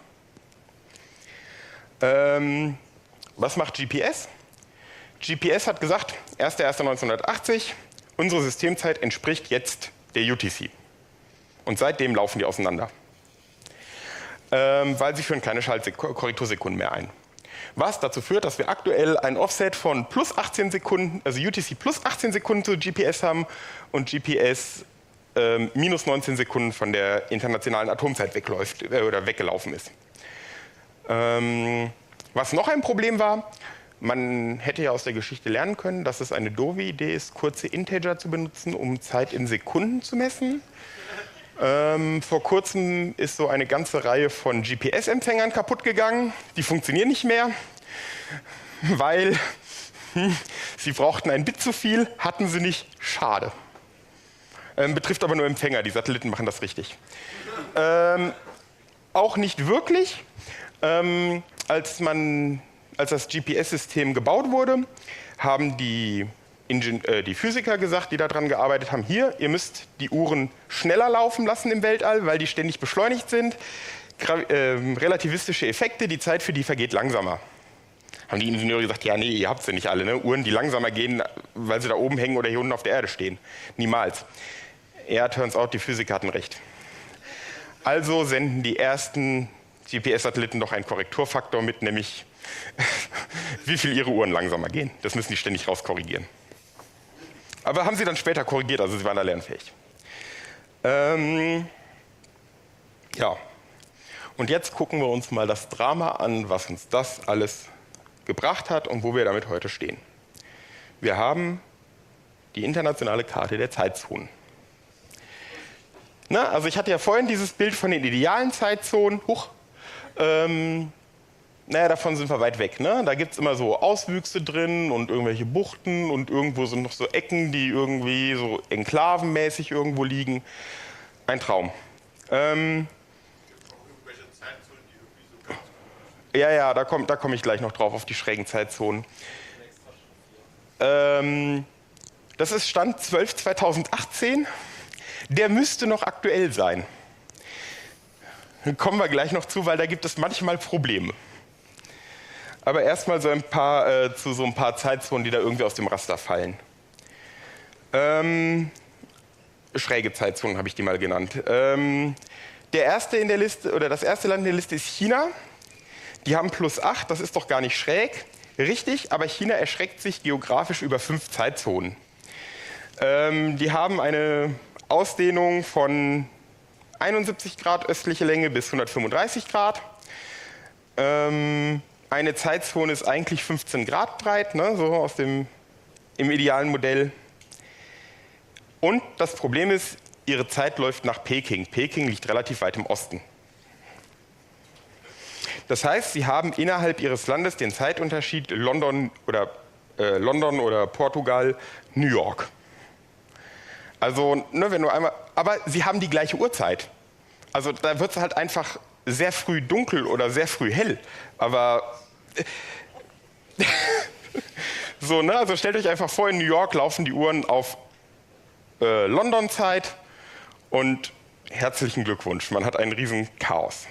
Ähm, was macht G P S? G P S hat gesagt, erster erster neunzehnhundertachtzig, unsere Systemzeit entspricht jetzt der U T C. Und seitdem laufen die auseinander. Ähm, weil sie führen keine Schaltkorrektursekunden mehr ein. Was dazu führt, dass wir aktuell ein Offset von plus achtzehn Sekunden, also U T C plus achtzehn Sekunden zu G P S haben und G P S ähm, minus neunzehn Sekunden von der internationalen Atomzeit wegläuft äh, oder weggelaufen ist. Ähm, was noch ein Problem war, man hätte ja aus der Geschichte lernen können, dass es eine doofe Idee ist, kurze Integer zu benutzen, um Zeit in Sekunden zu messen. Ähm, vor kurzem ist so eine ganze Reihe von G P S-Empfängern kaputt gegangen. Die funktionieren nicht mehr, weil hm, sie brauchten ein Bit zu viel, hatten sie nicht, schade. Ähm, betrifft aber nur Empfänger, die Satelliten machen das richtig. Ähm, auch nicht wirklich. Ähm, als, man, als das G P S-System gebaut wurde, haben die Ingen äh, die Physiker gesagt, die daran gearbeitet haben, hier, ihr müsst die Uhren schneller laufen lassen im Weltall, weil die ständig beschleunigt sind. Gra äh, relativistische Effekte, die Zeit für die vergeht langsamer. Haben die Ingenieure gesagt, ja nee, ihr habt sie nicht alle, ne? Uhren, die langsamer gehen, weil sie da oben hängen oder hier unten auf der Erde stehen. Niemals. Ja, turns out, die Physiker hatten recht. Also senden die ersten G P S-Satelliten noch einen Korrekturfaktor mit, nämlich wie viel ihre Uhren langsamer gehen. Das müssen die ständig rauskorrigieren. Aber haben sie dann später korrigiert, also sie waren da lernfähig. Ähm, ja, und jetzt gucken wir uns mal das Drama an, was uns das alles gebracht hat und wo wir damit heute stehen. Wir haben die internationale Karte der Zeitzonen. Na, also ich hatte ja vorhin dieses Bild von den idealen Zeitzonen. Huch, ähm, naja, davon sind wir weit weg. Ne? Da gibt es immer so Auswüchse drin und irgendwelche Buchten und irgendwo sind noch so Ecken, die irgendwie so enklavenmäßig irgendwo liegen. Ein Traum. Ähm, ja, ja, da komme da komm ich gleich noch drauf, auf die schrägen Zeitzonen. Ähm, das ist Stand zwölf zweitausendachtzehn. Der müsste noch aktuell sein. Kommen wir gleich noch zu, weil da gibt es manchmal Probleme. Aber erstmal so ein paar, äh, zu so ein paar Zeitzonen, die da irgendwie aus dem Raster fallen. Ähm, schräge Zeitzonen habe ich die mal genannt. Ähm, der erste in der Liste, oder das erste Land in der Liste ist China. Die haben plus acht, das ist doch gar nicht schräg. Richtig, aber China erschreckt sich geografisch über fünf Zeitzonen. Ähm, die haben eine Ausdehnung von einundsiebzig Grad östliche Länge bis hundertfünfunddreißig Grad. Ähm, eine Zeitzone ist eigentlich fünfzehn Grad breit, ne, so aus dem im idealen Modell. Und das Problem ist, ihre Zeit läuft nach Peking. Peking liegt relativ weit im Osten. Das heißt, sie haben innerhalb ihres Landes den Zeitunterschied London oder, äh, London oder Portugal, New York. Also, ne, wenn du einmal, aber sie haben die gleiche Uhrzeit. Also da wird es halt einfach sehr früh dunkel oder sehr früh hell. Aber so, ne, also stellt euch einfach vor, in New York laufen die Uhren auf äh, London-Zeit und herzlichen Glückwunsch, man hat einen riesen Chaos.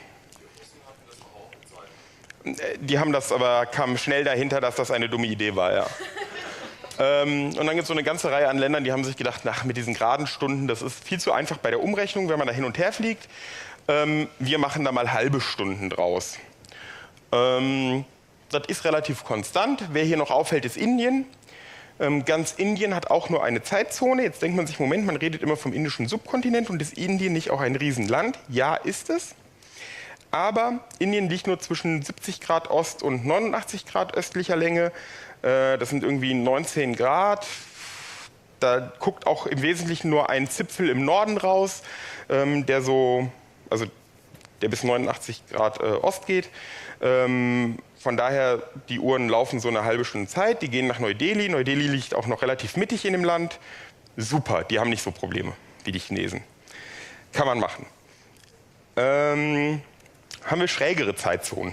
Die haben das aber, kamen schnell dahinter, dass das eine dumme Idee war, ja. Ähm, und dann gibt es so eine ganze Reihe an Ländern, die haben sich gedacht, nach, mit diesen geraden Stunden, das ist viel zu einfach bei der Umrechnung, wenn man da hin und her fliegt. Ähm, wir machen da mal halbe Stunden draus. Ähm, das ist relativ konstant. Wer hier noch auffällt, ist Indien. Ähm, ganz Indien hat auch nur eine Zeitzone. Jetzt denkt man sich, Moment, man redet immer vom indischen Subkontinent und ist Indien nicht auch ein Riesenland? Ja, ist es. Aber Indien liegt nur zwischen siebzig Grad Ost und neunundachtzig Grad östlicher Länge. Äh, das sind irgendwie neunzehn Grad. Da guckt auch im Wesentlichen nur ein Zipfel im Norden raus, ähm, der so, also der bis neunundachtzig Grad äh, Ost geht. Ähm, von daher, die Uhren laufen so eine halbe Stunde Zeit. Die gehen nach Neu-Delhi. Neu-Delhi liegt auch noch relativ mittig in dem Land. Super, die haben nicht so Probleme wie die Chinesen. Kann man machen. Ähm, haben wir schrägere Zeitzonen?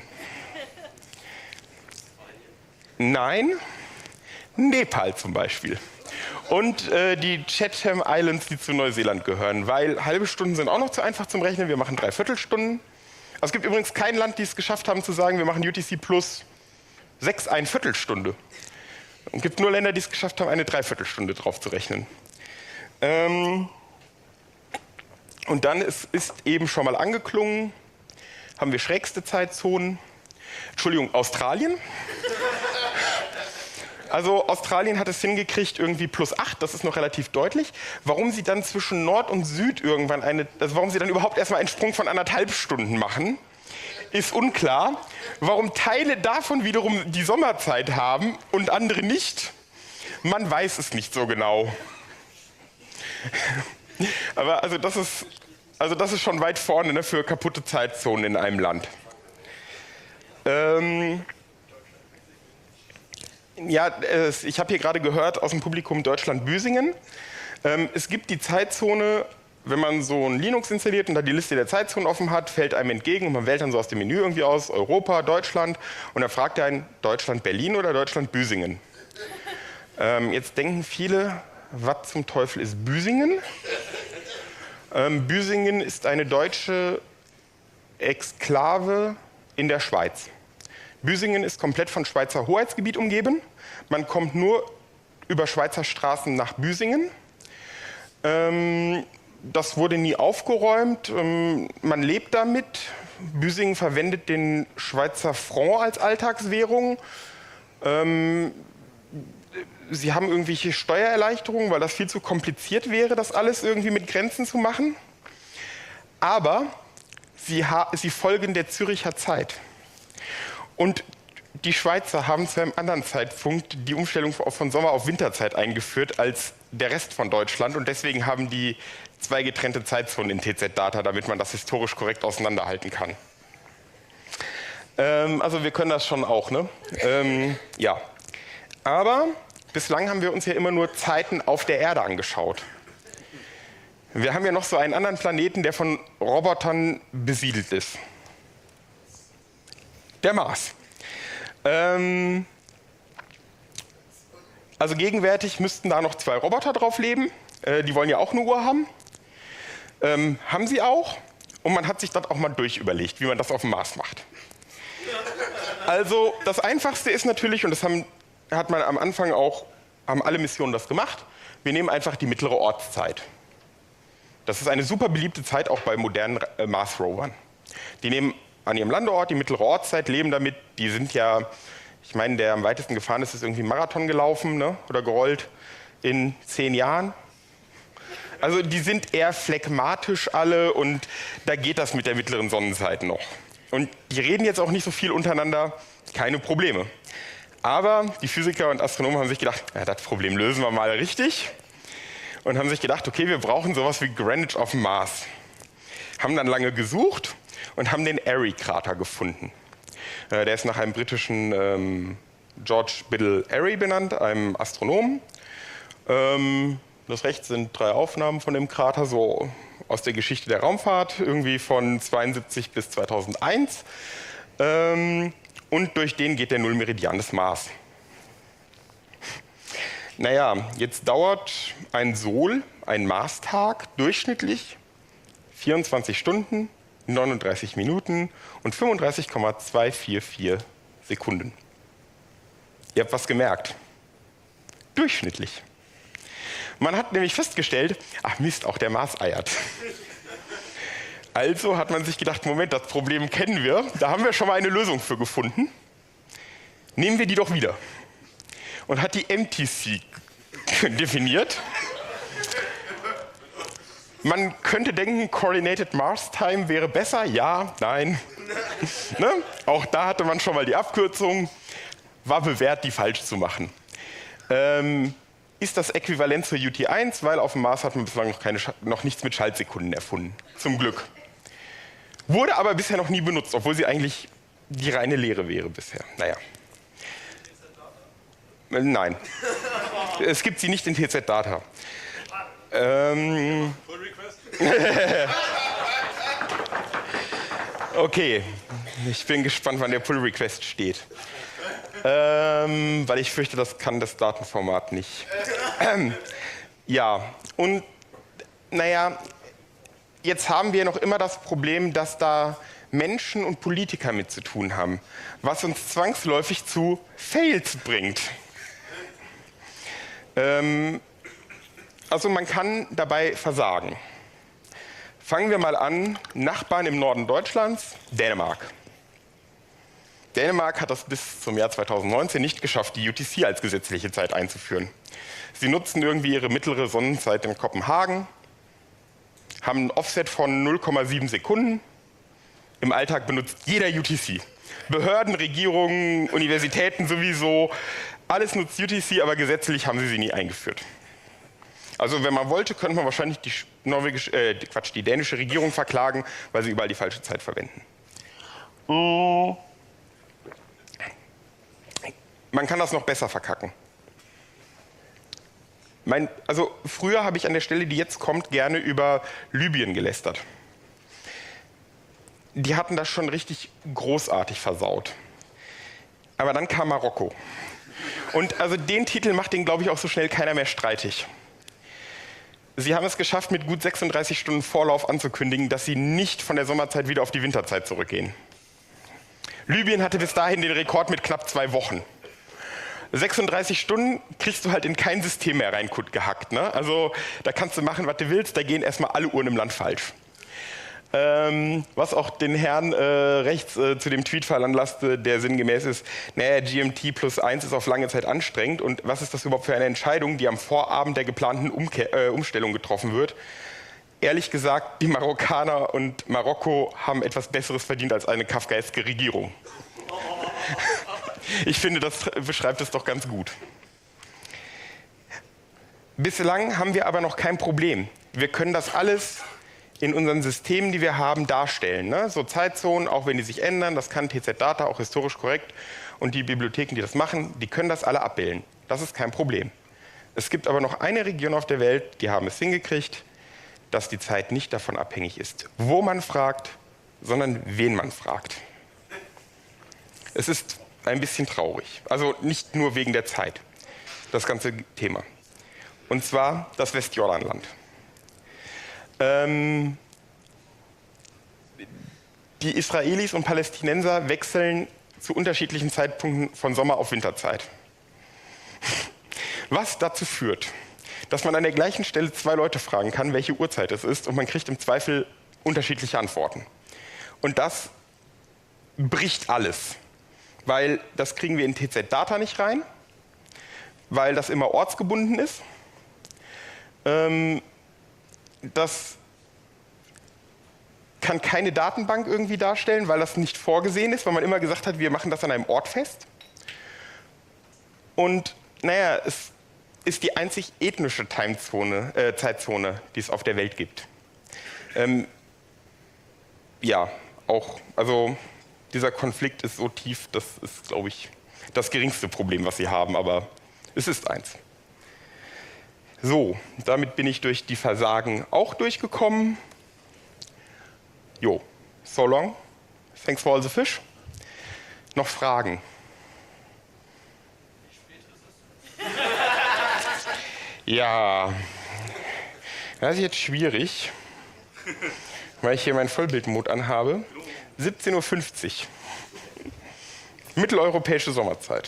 Nein, Nepal zum Beispiel. Und äh, die Chatham Islands, die zu Neuseeland gehören, weil halbe Stunden sind auch noch zu einfach zum Rechnen. Wir machen Dreiviertelstunden. Also es gibt übrigens kein Land, die es geschafft haben zu sagen, wir machen U T C plus sechs Einviertelstunde. Und es gibt nur Länder, die es geschafft haben, eine Dreiviertelstunde drauf zu rechnen. Ähm Und dann ist, ist eben schon mal angeklungen, haben wir schrägste Zeitzonen. Entschuldigung, Australien. Also Australien hat es hingekriegt, irgendwie plus acht, das ist noch relativ deutlich. Warum sie dann zwischen Nord und Süd irgendwann eine, also warum sie dann überhaupt erstmal einen Sprung von anderthalb Stunden machen, ist unklar. Warum Teile davon wiederum die Sommerzeit haben und andere nicht, man weiß es nicht so genau. Aber also das ist, also das ist schon weit vorne, ne, für kaputte Zeitzonen in einem Land. Ähm, ja, es, ich habe hier gerade gehört aus dem Publikum Deutschland-Büsingen. Ähm, es gibt die Zeitzone, wenn man so ein Linux installiert und da die Liste der Zeitzonen offen hat, fällt einem entgegen und man wählt dann so aus dem Menü irgendwie aus, Europa, Deutschland, und dann fragt er einen, Deutschland-Berlin oder Deutschland-Büsingen? Ähm, jetzt denken viele, was zum Teufel ist Büsingen? Ähm, Büsingen ist eine deutsche Exklave in der Schweiz. Büsingen ist komplett von Schweizer Hoheitsgebiet umgeben. Man kommt nur über Schweizer Straßen nach Büsingen. Ähm, das wurde nie aufgeräumt. Ähm, man lebt damit. Büsingen verwendet den Schweizer Franc als Alltagswährung. Ähm, Sie haben irgendwelche Steuererleichterungen, weil das viel zu kompliziert wäre, das alles irgendwie mit Grenzen zu machen. Aber sie, sie folgen der Züricher Zeit. Und die Schweizer haben zu einem anderen Zeitpunkt die Umstellung von Sommer- auf Winterzeit eingeführt als der Rest von Deutschland. Und deswegen haben die zwei getrennte Zeitzonen in T Z-Data, damit man das historisch korrekt auseinanderhalten kann. Ähm, also wir können das schon auch, ne? Ähm, ja. Aber bislang haben wir uns ja immer nur Zeiten auf der Erde angeschaut. Wir haben ja noch so einen anderen Planeten, der von Robotern besiedelt ist. Der Mars. Ähm also gegenwärtig müssten da noch zwei Roboter drauf leben. Äh, die wollen ja auch eine Uhr haben. Ähm, haben sie auch. Und man hat sich das auch mal durchüberlegt, wie man das auf dem Mars macht. Also das Einfachste ist natürlich, und das haben hat man am Anfang auch, haben alle Missionen das gemacht, wir nehmen einfach die mittlere Ortszeit. Das ist eine super beliebte Zeit auch bei modernen äh, Mars-Rovern. Die nehmen an ihrem Landeort die mittlere Ortszeit, leben damit, die sind ja, ich meine, der am weitesten gefahren ist, ist irgendwie einen Marathon gelaufen, ne, oder gerollt in zehn Jahren. Also die sind eher phlegmatisch alle und da geht das mit der mittleren Sonnenzeit noch. Und die reden jetzt auch nicht so viel untereinander, keine Probleme. Aber die Physiker und Astronomen haben sich gedacht, ja, das Problem lösen wir mal richtig. Und haben sich gedacht, okay, wir brauchen sowas wie Greenwich auf dem Mars. Haben dann lange gesucht und haben den Airy-Krater gefunden. Äh, der ist nach einem britischen ähm, George Biddle Airy benannt, einem Astronomen. Ähm, das rechts sind drei Aufnahmen von dem Krater, so aus der Geschichte der Raumfahrt, irgendwie von zweiundsiebzig bis zweitausendeins. Ähm, Und durch den geht der Nullmeridian des Mars. Naja, jetzt dauert ein Sol, ein Marstag, durchschnittlich vierundzwanzig Stunden, neununddreißig Minuten und fünfunddreißig Komma zweihundertvierundvierzig Sekunden. Ihr habt was gemerkt. Durchschnittlich. Man hat nämlich festgestellt, ach Mist, auch der Mars eiert. Also hat man sich gedacht, Moment, das Problem kennen wir, da haben wir schon mal eine Lösung für gefunden. Nehmen wir die doch wieder. Und hat die M T C definiert. Man könnte denken, Coordinated Mars Time wäre besser. Ja, nein. Ne? Auch da hatte man schon mal die Abkürzung. War bewährt, die falsch zu machen. Ähm, ist das äquivalent zur U T eins, weil auf dem Mars hat man bislang noch, keine, noch nichts mit Schaltsekunden erfunden. Zum Glück. Wurde aber bisher noch nie benutzt, obwohl sie eigentlich die reine Lehre wäre bisher. Naja. Nein. Es gibt sie nicht in T Z-Data. Ähm, okay, ich bin gespannt, wann der Pull-Request steht. Ähm, weil ich fürchte, das kann das Datenformat nicht. Ähm, ja, und naja, jetzt haben wir noch immer das Problem, dass da Menschen und Politiker mit zu tun haben, was uns zwangsläufig zu Fails bringt. Ähm, also man kann dabei versagen. Fangen wir mal an, Nachbarn im Norden Deutschlands, Dänemark. Dänemark hat das bis zum Jahr zweitausendneunzehn nicht geschafft, die U T C als gesetzliche Zeit einzuführen. Sie nutzen irgendwie ihre mittlere Sonnenzeit in Kopenhagen, haben ein Offset von null Komma sieben Sekunden. Im Alltag benutzt jeder U T C. Behörden, Regierungen, Universitäten sowieso, alles nutzt U T C, aber gesetzlich haben sie sie nie eingeführt. Also wenn man wollte, könnte man wahrscheinlich die, norwegische, äh, Quatsch, die dänische Regierung verklagen, weil sie überall die falsche Zeit verwenden. Oh. Man kann das noch besser verkacken. Mein, also früher habe ich an der Stelle, die jetzt kommt, gerne über Libyen gelästert. Die hatten das schon richtig großartig versaut. Aber dann kam Marokko. Und also den Titel macht den, glaube ich, auch so schnell keiner mehr streitig. Sie haben es geschafft, mit gut sechsunddreißig Stunden Vorlauf anzukündigen, dass sie nicht von der Sommerzeit wieder auf die Winterzeit zurückgehen. Libyen hatte bis dahin den Rekord mit knapp zwei Wochen. sechsunddreißig Stunden kriegst du halt in kein System mehr reingehackt. Ne? Also da kannst du machen, was du willst, da gehen erstmal alle Uhren im Land falsch. Ähm, was auch den Herrn äh, rechts äh, zu dem Tweet veranlasste, der sinngemäß ist, naja, G M T plus eins ist auf lange Zeit anstrengend und was ist das überhaupt für eine Entscheidung, die am Vorabend der geplanten Umkehr, äh, Umstellung getroffen wird? Ehrlich gesagt, die Marokkaner und Marokko haben etwas Besseres verdient als eine kafkaeske Regierung. Ich finde, das beschreibt es doch ganz gut. Bislang haben wir aber noch kein Problem. Wir können das alles in unseren Systemen, die wir haben, darstellen. Ne? So Zeitzonen, auch wenn die sich ändern, das kann T Z-Data auch historisch korrekt. Und die Bibliotheken, die das machen, die können das alle abbilden. Das ist kein Problem. Es gibt aber noch eine Region auf der Welt, die haben es hingekriegt, dass die Zeit nicht davon abhängig ist, wo man fragt, sondern wen man fragt. Es ist ein bisschen traurig. Also nicht nur wegen der Zeit, das ganze Thema. Und zwar das Westjordanland. Ähm, die Israelis und Palästinenser wechseln zu unterschiedlichen Zeitpunkten von Sommer auf Winterzeit. Was dazu führt, dass man an der gleichen Stelle zwei Leute fragen kann, welche Uhrzeit es ist, und man kriegt im Zweifel unterschiedliche Antworten. Und das bricht alles. Weil das kriegen wir in T Z-Data nicht rein, weil das immer ortsgebunden ist. Ähm, das kann keine Datenbank irgendwie darstellen, weil das nicht vorgesehen ist, weil man immer gesagt hat, wir machen das an einem Ort fest. Und naja, es ist die einzig ethnische Timezone, äh, Zeitzone, die es auf der Welt gibt. Ähm, ja, auch, also dieser Konflikt ist so tief, das ist, glaube ich, das geringste Problem, was sie haben, aber es ist eins. So, damit bin ich durch die Versagen auch durchgekommen. Jo, so long. Thanks for all the fish. Noch Fragen? Ja, das ist jetzt schwierig, weil ich hier meinen Vollbildmod anhabe. siebzehn Uhr fünfzig. Mitteleuropäische Sommerzeit.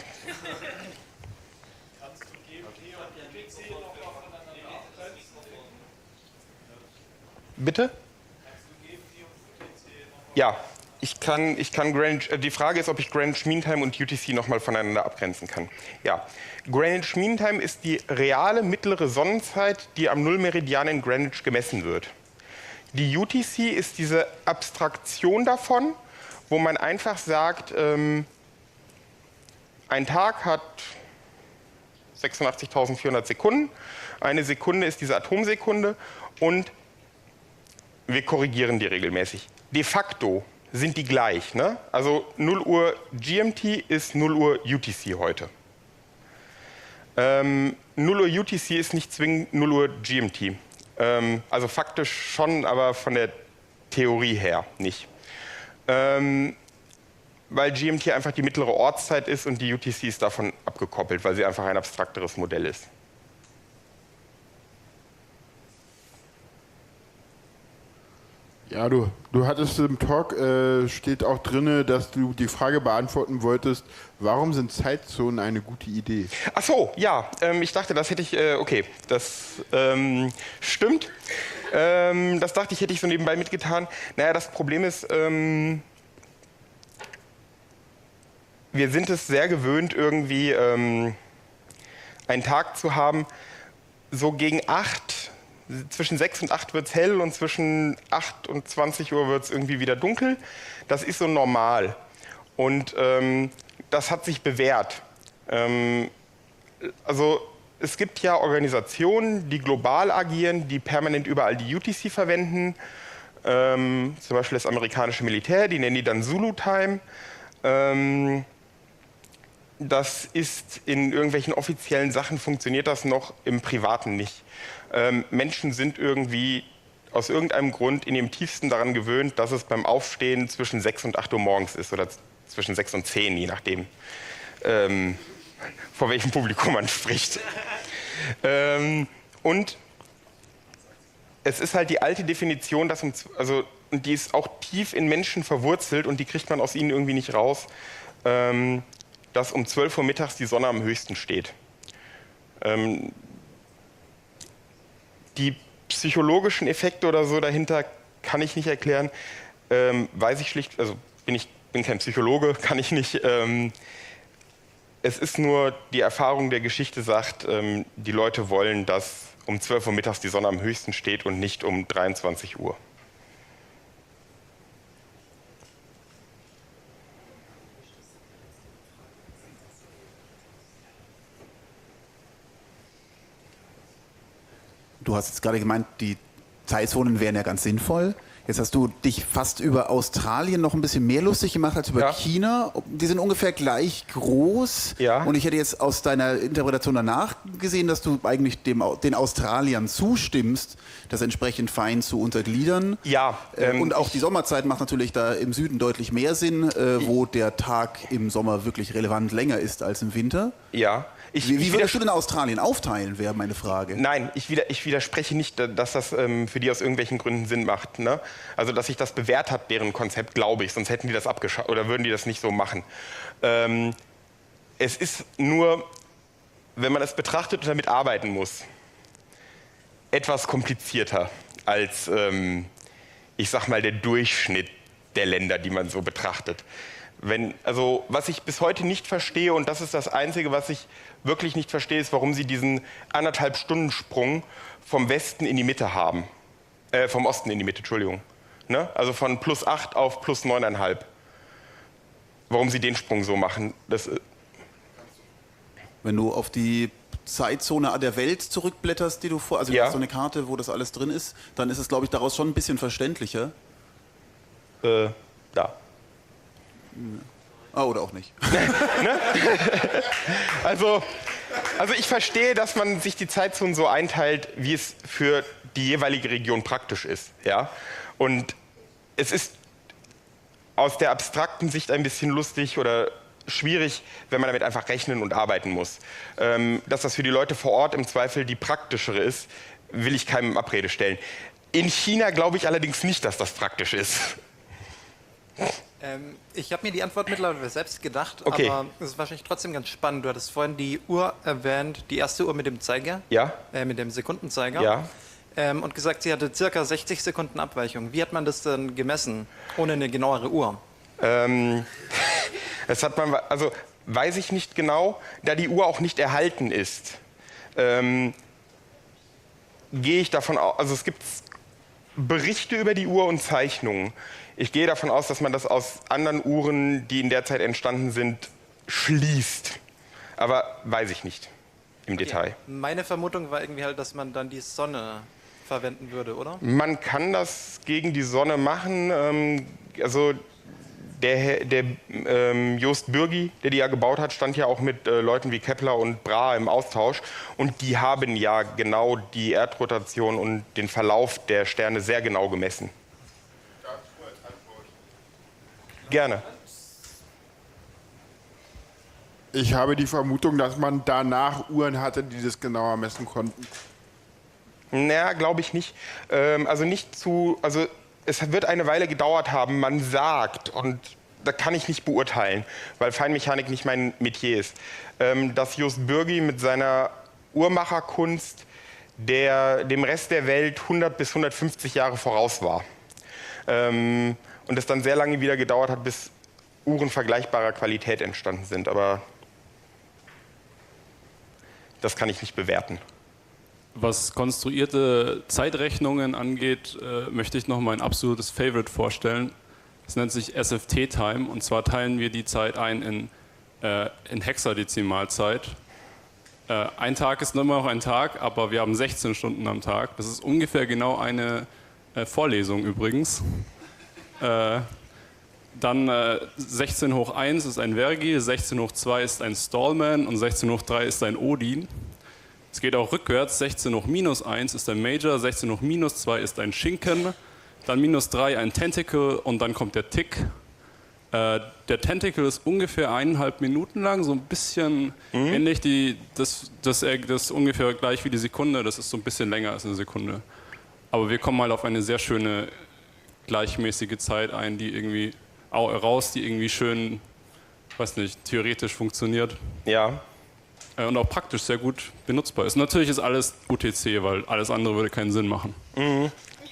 Bitte? Ja, Ich kann, ich kann Greenwich, äh, die Frage ist, ob ich Greenwich Mean Time und U T C nochmal voneinander abgrenzen kann. Ja, Greenwich Mean Time ist die reale mittlere Sonnenzeit, die am Nullmeridian in Greenwich gemessen wird. Die U T C ist diese Abstraktion davon, wo man einfach sagt, ähm, ein Tag hat sechsundachtzigtausendvierhundert Sekunden, eine Sekunde ist diese Atomsekunde und wir korrigieren die regelmäßig. De facto sind die gleich. Ne? Also null Uhr G M T ist null Uhr U T C heute. Ähm, null Uhr U T C ist nicht zwingend null Uhr G M T. Ähm, also faktisch schon, aber von der Theorie her nicht. Ähm, weil G M T einfach die mittlere Ortszeit ist und die U T C ist davon abgekoppelt, weil sie einfach ein abstrakteres Modell ist. Ja, du, du hattest im Talk, äh, steht auch drin, dass du die Frage beantworten wolltest, warum sind Zeitzonen eine gute Idee? Ach so, ja, ähm, ich dachte, das hätte ich, äh, okay, das ähm, stimmt. Ähm, das dachte ich, hätte ich so nebenbei mitgetan. Naja, das Problem ist, ähm, wir sind es sehr gewöhnt, irgendwie ähm, einen Tag zu haben, so gegen acht, zwischen sechs und acht wird es hell und zwischen acht und zwanzig Uhr wird es irgendwie wieder dunkel. Das ist so normal. Und ähm, das hat sich bewährt. Ähm, also es gibt ja Organisationen, die global agieren, die permanent überall die U T C verwenden. Ähm, zum Beispiel das amerikanische Militär, die nennen die dann Zulu Time. Ähm, das ist in irgendwelchen offiziellen Sachen, funktioniert das noch, im Privaten nicht. Ähm, Menschen sind irgendwie aus irgendeinem Grund in ihrem Tiefsten daran gewöhnt, dass es beim Aufstehen zwischen sechs und acht Uhr morgens ist oder zwischen sechs und zehn, je nachdem, ähm, vor welchem Publikum man spricht. ähm, und es ist halt die alte Definition, dass um, also, und die ist auch tief in Menschen verwurzelt und die kriegt man aus ihnen irgendwie nicht raus, ähm, dass um zwölf Uhr mittags die Sonne am höchsten steht. Ähm, die psychologischen Effekte oder so dahinter kann ich nicht erklären, ähm, weiß ich schlicht, also bin ich bin kein Psychologe, kann ich nicht. Ähm, es ist nur die Erfahrung der Geschichte sagt, ähm, die Leute wollen, dass um zwölf Uhr mittags die Sonne am höchsten steht und nicht um dreiundzwanzig Uhr. Du hast jetzt gerade gemeint, die Zeitzonen wären ja ganz sinnvoll. Jetzt hast du dich fast über Australien noch ein bisschen mehr lustig gemacht als über ja. China. Die sind ungefähr gleich groß. Ja. Und ich hätte jetzt aus deiner Interpretation danach gesehen, dass du eigentlich dem, den Australiern zustimmst, das entsprechend fein zu untergliedern. Ja. Ähm, Und auch die Sommerzeit macht natürlich da im Süden deutlich mehr Sinn, äh, wo der Tag im Sommer wirklich relevant länger ist als im Winter. Ja. Ich, wie wie ich würdest du denn Australien aufteilen, wäre meine Frage. Nein, ich, wieder, ich widerspreche nicht, dass das ähm, für die aus irgendwelchen Gründen Sinn macht. Ne? Also, dass sich das bewährt hat, deren Konzept, glaube ich, sonst hätten die das abgeschafft oder würden die das nicht so machen. Ähm, es ist nur, wenn man es betrachtet und damit arbeiten muss, etwas komplizierter als, ähm, ich sag mal, der Durchschnitt der Länder, die man so betrachtet. Wenn, also, was ich bis heute nicht verstehe, und das ist das Einzige, was ich wirklich nicht verstehe, ist, warum sie diesen anderthalb Stunden Sprung vom Westen in die Mitte haben. Äh, vom Osten in die Mitte, Entschuldigung. Ne? Also von plus acht auf plus neuneinhalb. Warum sie den Sprung so machen, das... Wenn du auf die Zeitzone der Welt zurückblätterst, die du vor, also ja. du hast so eine Karte, wo das alles drin ist, dann ist es, glaube ich, daraus schon ein bisschen verständlicher. Äh, da. Ah, oder auch nicht. ne? also, also ich verstehe, dass man sich die Zeitzonen so einteilt, wie es für die jeweilige Region praktisch ist. Ja? Und es ist aus der abstrakten Sicht ein bisschen lustig oder schwierig, wenn man damit einfach rechnen und arbeiten muss. Ähm, dass das für die Leute vor Ort im Zweifel die praktischere ist, will ich keinem in Abrede stellen. In China glaube ich allerdings nicht, dass das praktisch ist. Ähm, ich habe mir die Antwort mittlerweile selbst gedacht, okay. aber es ist wahrscheinlich trotzdem ganz spannend. Du hattest vorhin die Uhr erwähnt, die erste Uhr mit dem Zeiger, ja. äh, mit dem Sekundenzeiger. Ja. Ähm, und gesagt, sie hatte circa sechzig Sekunden Abweichung. Wie hat man das denn gemessen, ohne eine genauere Uhr? Ähm, das hat man, also weiß ich nicht genau, da die Uhr auch nicht erhalten ist. Ähm, gehe ich davon aus, also es gibt Berichte über die Uhr und Zeichnungen. Ich gehe davon aus, dass man das aus anderen Uhren, die in der Zeit entstanden sind, schließt. Aber weiß ich nicht im Detail. Meine Vermutung war irgendwie halt, dass man dann die Sonne verwenden würde, oder? Man kann das gegen die Sonne machen. Ähm, also der, der ähm, Joost Bürgi, der die ja gebaut hat, stand ja auch mit äh, Leuten wie Kepler und Brahe im Austausch. Und die haben ja genau die Erdrotation und den Verlauf der Sterne sehr genau gemessen. Dazu als Antwort. Gerne. Ich habe die Vermutung, dass man danach Uhren hatte, die das genauer messen konnten. Naja, glaube ich nicht. Ähm, also nicht zu, also es wird eine Weile gedauert haben, man sagt, und da kann ich nicht beurteilen, weil Feinmechanik nicht mein Metier ist, ähm, dass Joost Bürgi mit seiner Uhrmacherkunst der, dem Rest der Welt hundert bis hundertfünfzig Jahre voraus war. Ähm, und es dann sehr lange wieder gedauert hat, bis Uhren vergleichbarer Qualität entstanden sind. Aber das kann ich nicht bewerten. Was konstruierte Zeitrechnungen angeht, äh, möchte ich noch mein absolutes Favorite vorstellen. Es nennt sich S F T-Time und zwar teilen wir die Zeit ein in, äh, in Hexadezimalzeit. Äh, ein Tag ist immer noch ein Tag, aber wir haben sechzehn Stunden am Tag. Das ist ungefähr genau eine äh, Vorlesung übrigens. Äh, dann äh, sechzehn hoch eins ist ein Vergil, sechzehn hoch zwei ist ein Stallman und sechzehn hoch drei ist ein Odin. Es geht auch rückwärts, sechzehn hoch minus eins ist ein Major, sechzehn hoch minus zwei ist ein Schinken, dann minus drei ein Tentacle und dann kommt der Tick. Äh, der Tentacle ist ungefähr eineinhalb Minuten lang, so ein bisschen mhm. ähnlich, die, das, das, das ist ungefähr gleich wie die Sekunde, das ist so ein bisschen länger als eine Sekunde. Aber wir kommen halt auf eine sehr schöne, gleichmäßige Zeit ein, die irgendwie raus, die irgendwie schön, weiß nicht, theoretisch funktioniert. Ja. Und auch praktisch sehr gut benutzbar ist. Natürlich ist alles U T C, weil alles andere würde keinen Sinn machen. Mhm.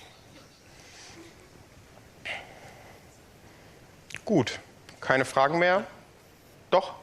Gut, keine Fragen mehr? Doch?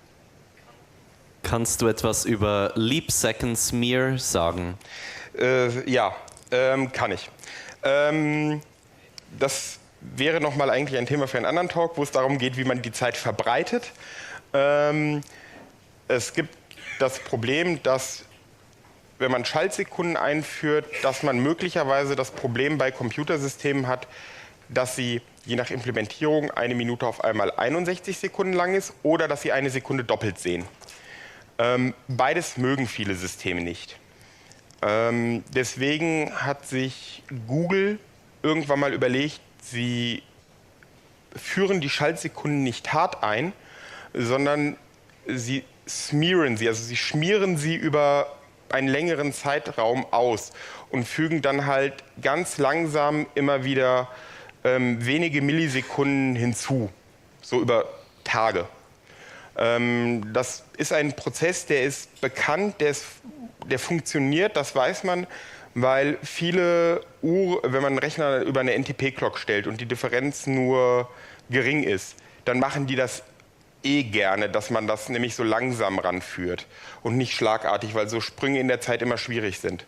Kannst du etwas über Leap Second Smear sagen? Äh, ja, ähm, kann ich. Ähm, das wäre nochmal eigentlich ein Thema für einen anderen Talk, wo es darum geht, wie man die Zeit verbreitet. Ähm, es gibt das Problem, dass, wenn man Schaltsekunden einführt, dass man möglicherweise das Problem bei Computersystemen hat, dass sie je nach Implementierung eine Minute auf einmal einundsechzig Sekunden lang ist oder dass sie eine Sekunde doppelt sehen. Ähm, beides mögen viele Systeme nicht. Ähm, deswegen hat sich Google irgendwann mal überlegt, sie führen die Schaltsekunden nicht hart ein, sondern sie smearen sie, also sie schmieren sie über einen längeren Zeitraum aus und fügen dann halt ganz langsam immer wieder ähm, wenige Millisekunden hinzu, so über Tage. Ähm, das ist ein Prozess, der ist bekannt, der, ist, der funktioniert, das weiß man, weil viele Uhr, wenn man einen Rechner über eine N T P-Clock stellt und die Differenz nur gering ist, dann machen die das eh gerne, dass man das nämlich so langsam ranführt und nicht schlagartig, weil so Sprünge in der Zeit immer schwierig sind.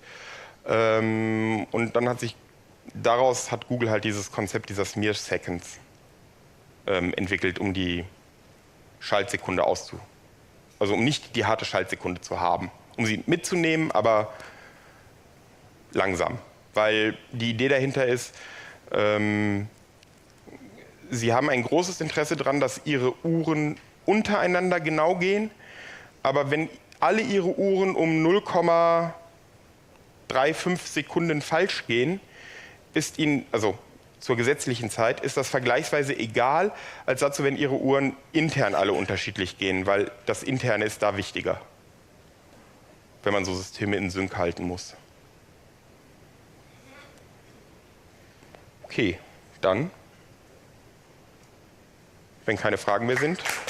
Ähm, und dann hat sich, daraus hat Google halt dieses Konzept dieser Smear Seconds ähm, entwickelt, um die Schaltsekunde auszu, also um nicht die harte Schaltsekunde zu haben, um sie mitzunehmen, aber langsam, weil die Idee dahinter ist, ähm, sie haben ein großes Interesse daran, dass ihre Uhren untereinander genau gehen, aber wenn alle ihre Uhren um null Komma fünfunddreißig Sekunden falsch gehen, ist ihnen, also zur gesetzlichen Zeit, ist das vergleichsweise egal, als dazu, wenn ihre Uhren intern alle unterschiedlich gehen, weil das Interne ist da wichtiger, wenn man so Systeme in Sync halten muss. Okay, dann, wenn keine Fragen mehr sind.